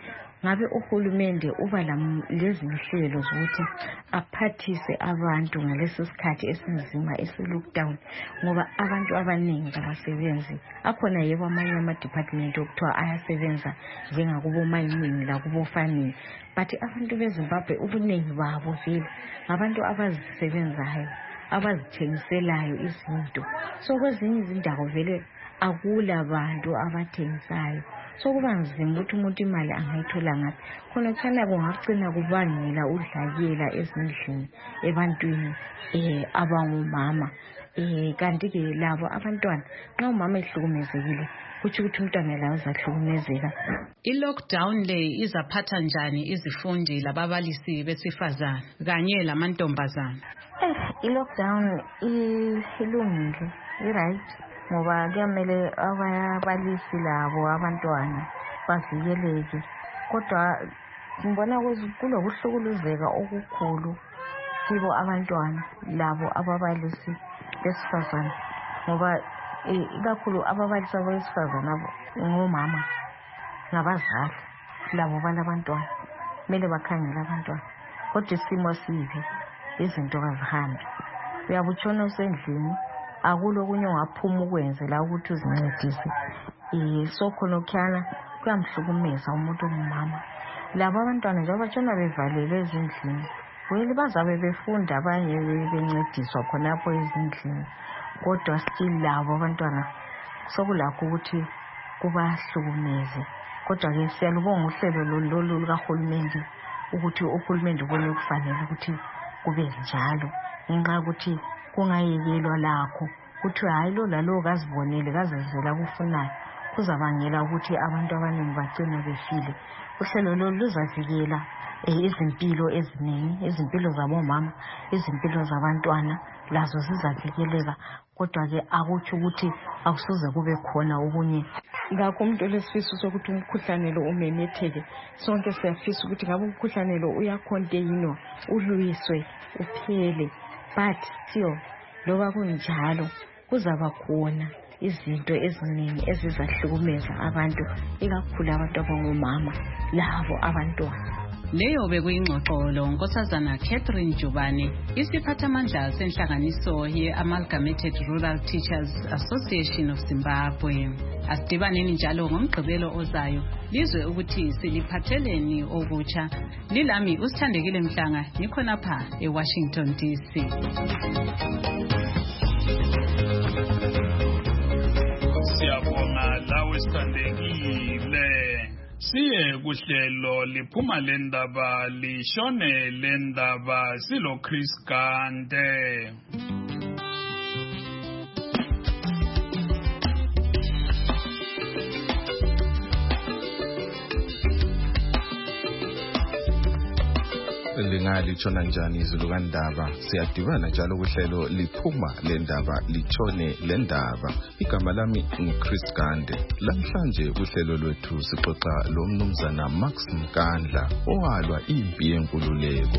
ngabe uhulumende uba lezi nhlelo zokuthi aphathise abantu ngaleso sikhathi esinzima esi-lockdown, ngoba abantu abaningi abasebenzi. Akhona yebo amanye ama-department okuthiwa ayasebenza njengakubo mining lakubo farming, but abantu beZimbabwe ubuningi babo vele ngabantu abazisebenzayo, abazithengiselayo izinto. So kwezinye izindawo vele akula bantu abathengisayo, so kuba nzima ukuthi umuntu imali angayithola ngaphi. Khona kuthana kungagcina kubangela udlakela ezindlini ebantwini abangomama. Kanti-ke labo abantwana nxa umama ehlukumezekile kutsho ukuthi umntwana lawo uzahlukumezeka. I-lockdown le izaphatha njani izifundi lababalisi besifazana kanye lamantombazana? I-lockdown ilungile, i-right, ngoba kuyamele ababalisi labo abantwana bavikeleke. Kodwa ngibona kulokuhlukuluzeka okukhulu kibo abantwana labo ababalisi besifazana, ngoba ikakhulu ababalisi besifazana ngomama ngabazali labo balabantwana, kumele bakhangele abantwana. Kodwa isimo sibi, izinto kazihambi, uyabutshona usendlini, akulokunye ungaphuma ukwenze la ukuthi uzincedise. So khonokhyana kuyamhlukumeza umuntu ongumama. Labo abantwana nje batshona bevalele ezindlini, weli bazabe befunda abanye bencediswa khonapho ezindlini, kodwa still labo abantwana sokulakho ukuthi kubahlukumeze. Kodwa-ke siyalubonga uhlelo lolu lukahulumende ukuthi uhulumende ubone kufanele ukuthi kube njalo, ngenxa yokuthi kungayekelwa lakho kuthiwe hayi lo lalo kazibonele kazenzela kufunayo, kuzabangela ukuthi abantu abaningi bagcine befile. Uhlelo lolu luzavikela izimpilo eziningi, izimpilo zabomama, izimpilo zabantwana lazo zizavikeleka. Kodwa-ke akutsho ukuthi akusuze kube khona okunye. Ngakho umuntu olesifiso sokuthi umkhuhlane lo umemetheke, sonke siyafisa ukuthi ngabe umkhuhlane lo uyakhontenwa, ulwiswe, uphele. But still loba kunjalo kuzaba khona izinto eziningi ezizahlukumeza abantu, ikakhulu abantu abangomama labo abantwana. Leyo bekuyingxoxolo Nkosazana Catherine Jubane, isiphathamandla senhlanganiso ye-Amalgamated Rural Teachers Association of Zimbabwe. Asidibaneni njalo ngomgqibelo ozayo lizwe ukuthi siliphatheleni okutsha. Lilami uSithandekile Mhlanga, nikhonapha eWashington DC. Siyabonga lawe Sithandekile. Siye kuhlelo liphuma lendaba lishone lendaba silo Chris Gande. Lingalishona njani izulu kaNdaba? Siyadibana njalo kuhlelo liphuma lendaba litshone lendaba. Igama lami nguChris Gande. Lamhlanje kuhlelo lwethu sixoxa lo mnumzana Max Mkandla owalwa impi yenkululeko.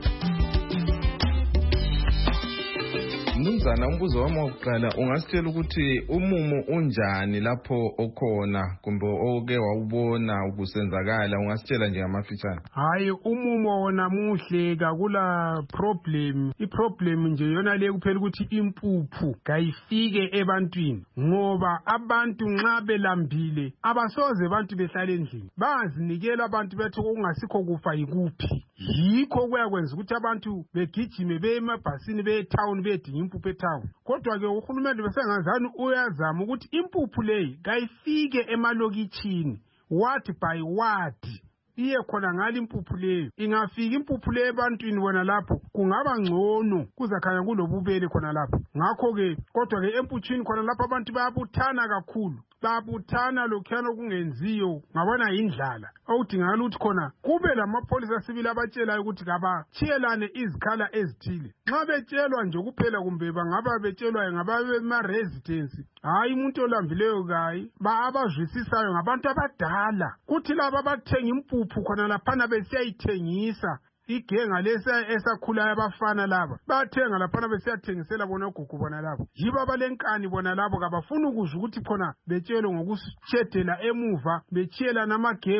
Mnumzana, umbuzo wami wokuqala, ungasitshela ukuthi umumo unjani lapho okhona kumbe oke wawubona ubusenzakala? Ungasitshela nje ngamafitshane. Hayi, umumo wona muhle kakula problem. I-problem nje yona le kuphela ukuthi impuphu kayifike ebantwini, ngoba abantu nxa belambile abasoze abantu behlale endlini, bazinikela abantu bethi kungasikho kufa yikuphi. Yikho kuyakwenza ukuthi abantu begijime beye emabhasini beye town bedinga impuphu etown. Kodwa-ke uhulumende besengazani uyazama ukuthi impuphu leyi kayifike emalokitshini, ward by ward, iye khona ngale impuphu leyo. Ingafika impuphu leyo ebantwini wona lapho kungaba ngcono, kuzakhanya kulobubele khona lapho. Ngakho-ke kodwa-ke emputshini khona lapho abantu bayabuthana kakhulu, babuthana lokhuyana okungenziyo, ngabona indlala. Okudingakala ukuthi khona kube lamapholisa asibili abatshelayo ukuthi kabatshiyelane izikhala ezithile. Nxa betshelwa nje kuphela kumbe bangaba betshelwa ngabama-residence, hayi umuntu olambileyo kayi, abazwisisayo ngabantu abadala. Kuthi laba abathenga impuphu khona laphana besiyayithengisa, igenga lesa esakhulayo abafana laba bathenga laphana besiyathengisela bona ogogo bona labo. Yibo abalenkani bona labo, kabafuna ukuzwa ukuthi khona betshelwe ngokushedela emuva, betshiyela namagebhu.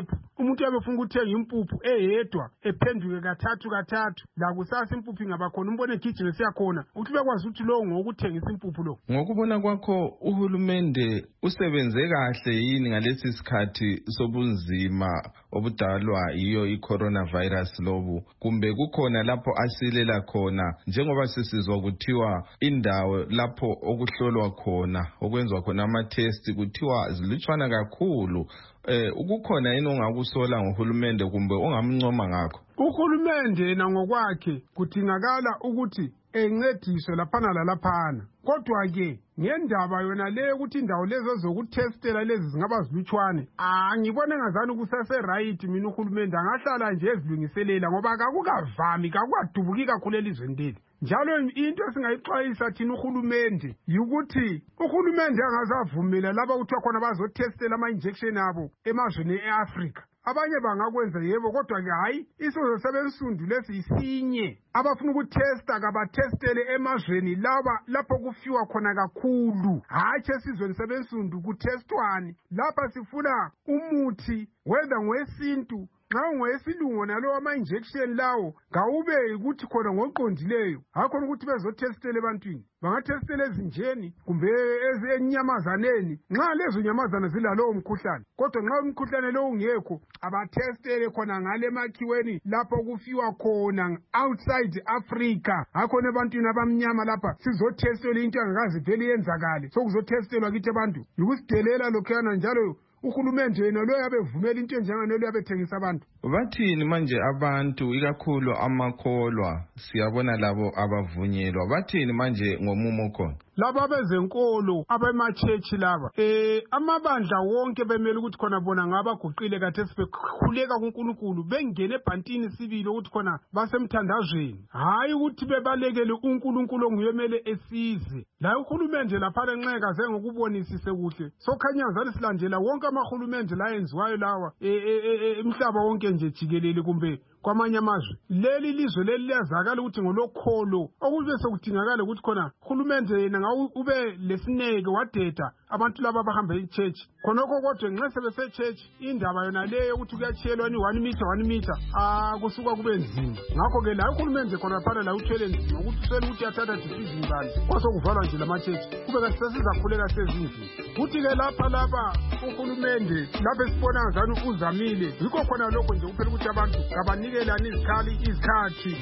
umuntu uyabefuna ukuthenga impuphu eyedwa ephenduke kathathu la kusasa impuphu ingabakhona umbone egijime siyakhona ukuthi bekwazi ukuthi lo ngokuthengisa impuphu lo. Ngokubona kwakho uhulumende usebenze kahle yini ngalesi sikhathi sobunzima obudalwa yiyo i-coronavirus lobu, kumbe kukhona lapho asilela khona njengoba sisizwa kuthiwa indawo lapho okuhlolwa khona okwenzwa khona ama-test kuthiwa zilutshwana kakhulu? Ukukhona yini ongakusola ngohulumende kumbe ongamncoma ngakho? Uhulumende yena ngokwakhe kudingakala ukuthi encediswe laphana lalaphana, kodwa-ke ngendaba yona le ukuthi indawo lezo zokuthestela lezi zingaba zilutshwane, ngibona engazani kusase-right mina uhulumende angahlala nje ezilungiselela ngoba kakukavami kakukadubuki kakhulu elizweni leli. Njalo into esingayixwayisa thina uhulumende yikuthi uhulumende angazavumela laba kuthiwa khona bazothestela ama-injection abo emazweni e-Afrika. Abanye bangakwenza yebo, kodwa ke hayi isizwe sebensundu lesi isinye abafuna ukuthesta kabathestele emazweni lapho kufiwa khona kakhulu, hatshi esizweni sebensundu kuthestwane. Lapha sifuna umuthi whether ngowesintu nxa ungowesilungu nalowo ama-injection lawo ngawube ukuthi khona ngoqondileyo, hakhona ukuthi bezothestele ebantwini. Bangathestele ezinjeni kumbe enyamazaneni nxa lezo nyamazana zilalowo mkhuhlane, kodwa nxa umkhuhlane lowo ungekho abathestele khona ngale emakhiweni lapho kufiwa khona outside Africa. Hakhona ebantwini abamnyama lapha sizothestela into engakazi vele yenzakale, sokuzothestelwa kithi abantu yikusidelela lokhuyana. Njalo uhulumende yena lo yabevumela into njengane lo yabethengisa abantu. Bathini manje abantu ikakhulu amakholwa siyabona labo abavunyelwa, bathini manje ngomumo khona? Laba bezenkolo abemachechi laba amabandla wonke bemele ukuthi khona bona ngabaguqile kade sibekhuleka kuNkulunkulu bengene ebhantini sibili ukuthi khona basemthandazweni, hayi ukuthi bebalekele uNkulunkulu onguyemele esize. La uhulumende lapha enxeka zengokubonisise kuhle sokhanyaza silandela wonke amahulumende la enziwayo lawa emhlaba wonke nje jikelele kumbe kwamanye amazwe. Leli lizwe leli liyazakala ukuthi ngolokholo okube sekudingakala ukuthi khona uhulumende yena ube lesineke wadeda abantu laba bahamba e-church khonokho, kodwa nxa sebese-church indaba yona leyo ukuthi kuyachiyelwa ni 1 meter kusuka kube nzima. Ngakho-ke la uhulumende khona phana la uthwele nzima ukuthi uswele ukuthi yathatha decision bani kwasokuvalwa nje lama-church kube kasesizakhuleka sezindlini. Kuthi-ke lapha uhulumende lapho esibona ngazani uzamile, yikho khona lokho nje kuphela ukuthi abantu kabanikelani izikhathi.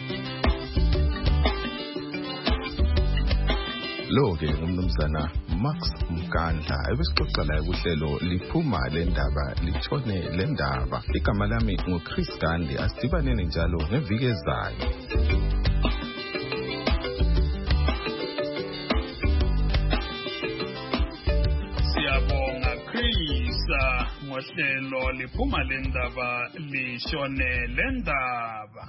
Lo-ke umnumzana Max Mkandla ebesixoxa laye kuhlelo liphuma le ndaba litshone le ndaba. Igama lami nguChris Gandhi, asidibaneni njalo ngeviki ezayo. Siyabonga Chris ngohlelo liphuma le ndaba lishone le ndaba.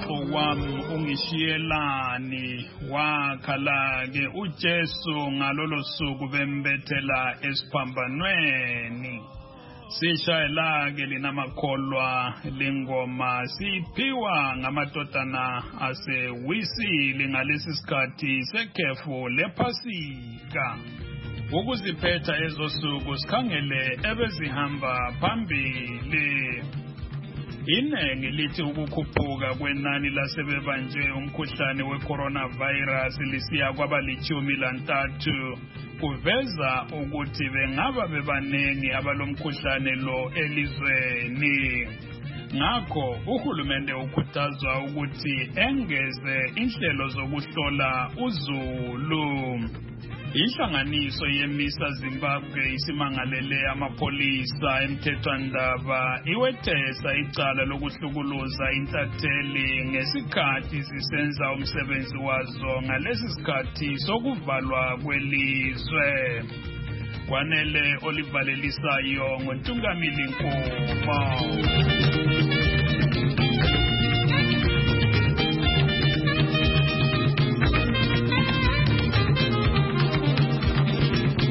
Thixo wam ungishiyelani, wakhala-ke uJesu ngalolo suku bembethela esiphambanweni. Sishayela-ke linamakholwa lengoma siphiwa ngamadodana asewisile ngalesi sikhathi sekhefu lephasika. Ukuziphetha ezosuku sikhangele ebezihamba phambili. Inengi lithi ukukhuphuka kwenani lasebebanjwe umkhuhlane we-coronavirus lisiya kwaba-13 kuveza ukuthi bengaba bebaningi abalomkhuhlane lo elizweni. Ngakho uhulumende ukhuthazwa ukuthi engeze inhlelo zokuhlola uzulu. Inhlanganiso yeMisa Zimbabwe isimangalele amapolisa emthethwandaba iwethesa icala lokuhlukuluza intatheli ngesikhathi zisenza umsebenzi wazo ngalesi sikhathi sokuvalwa kwelizwe. Kwanele olivalelisayo ngoNtungamili Nkomo.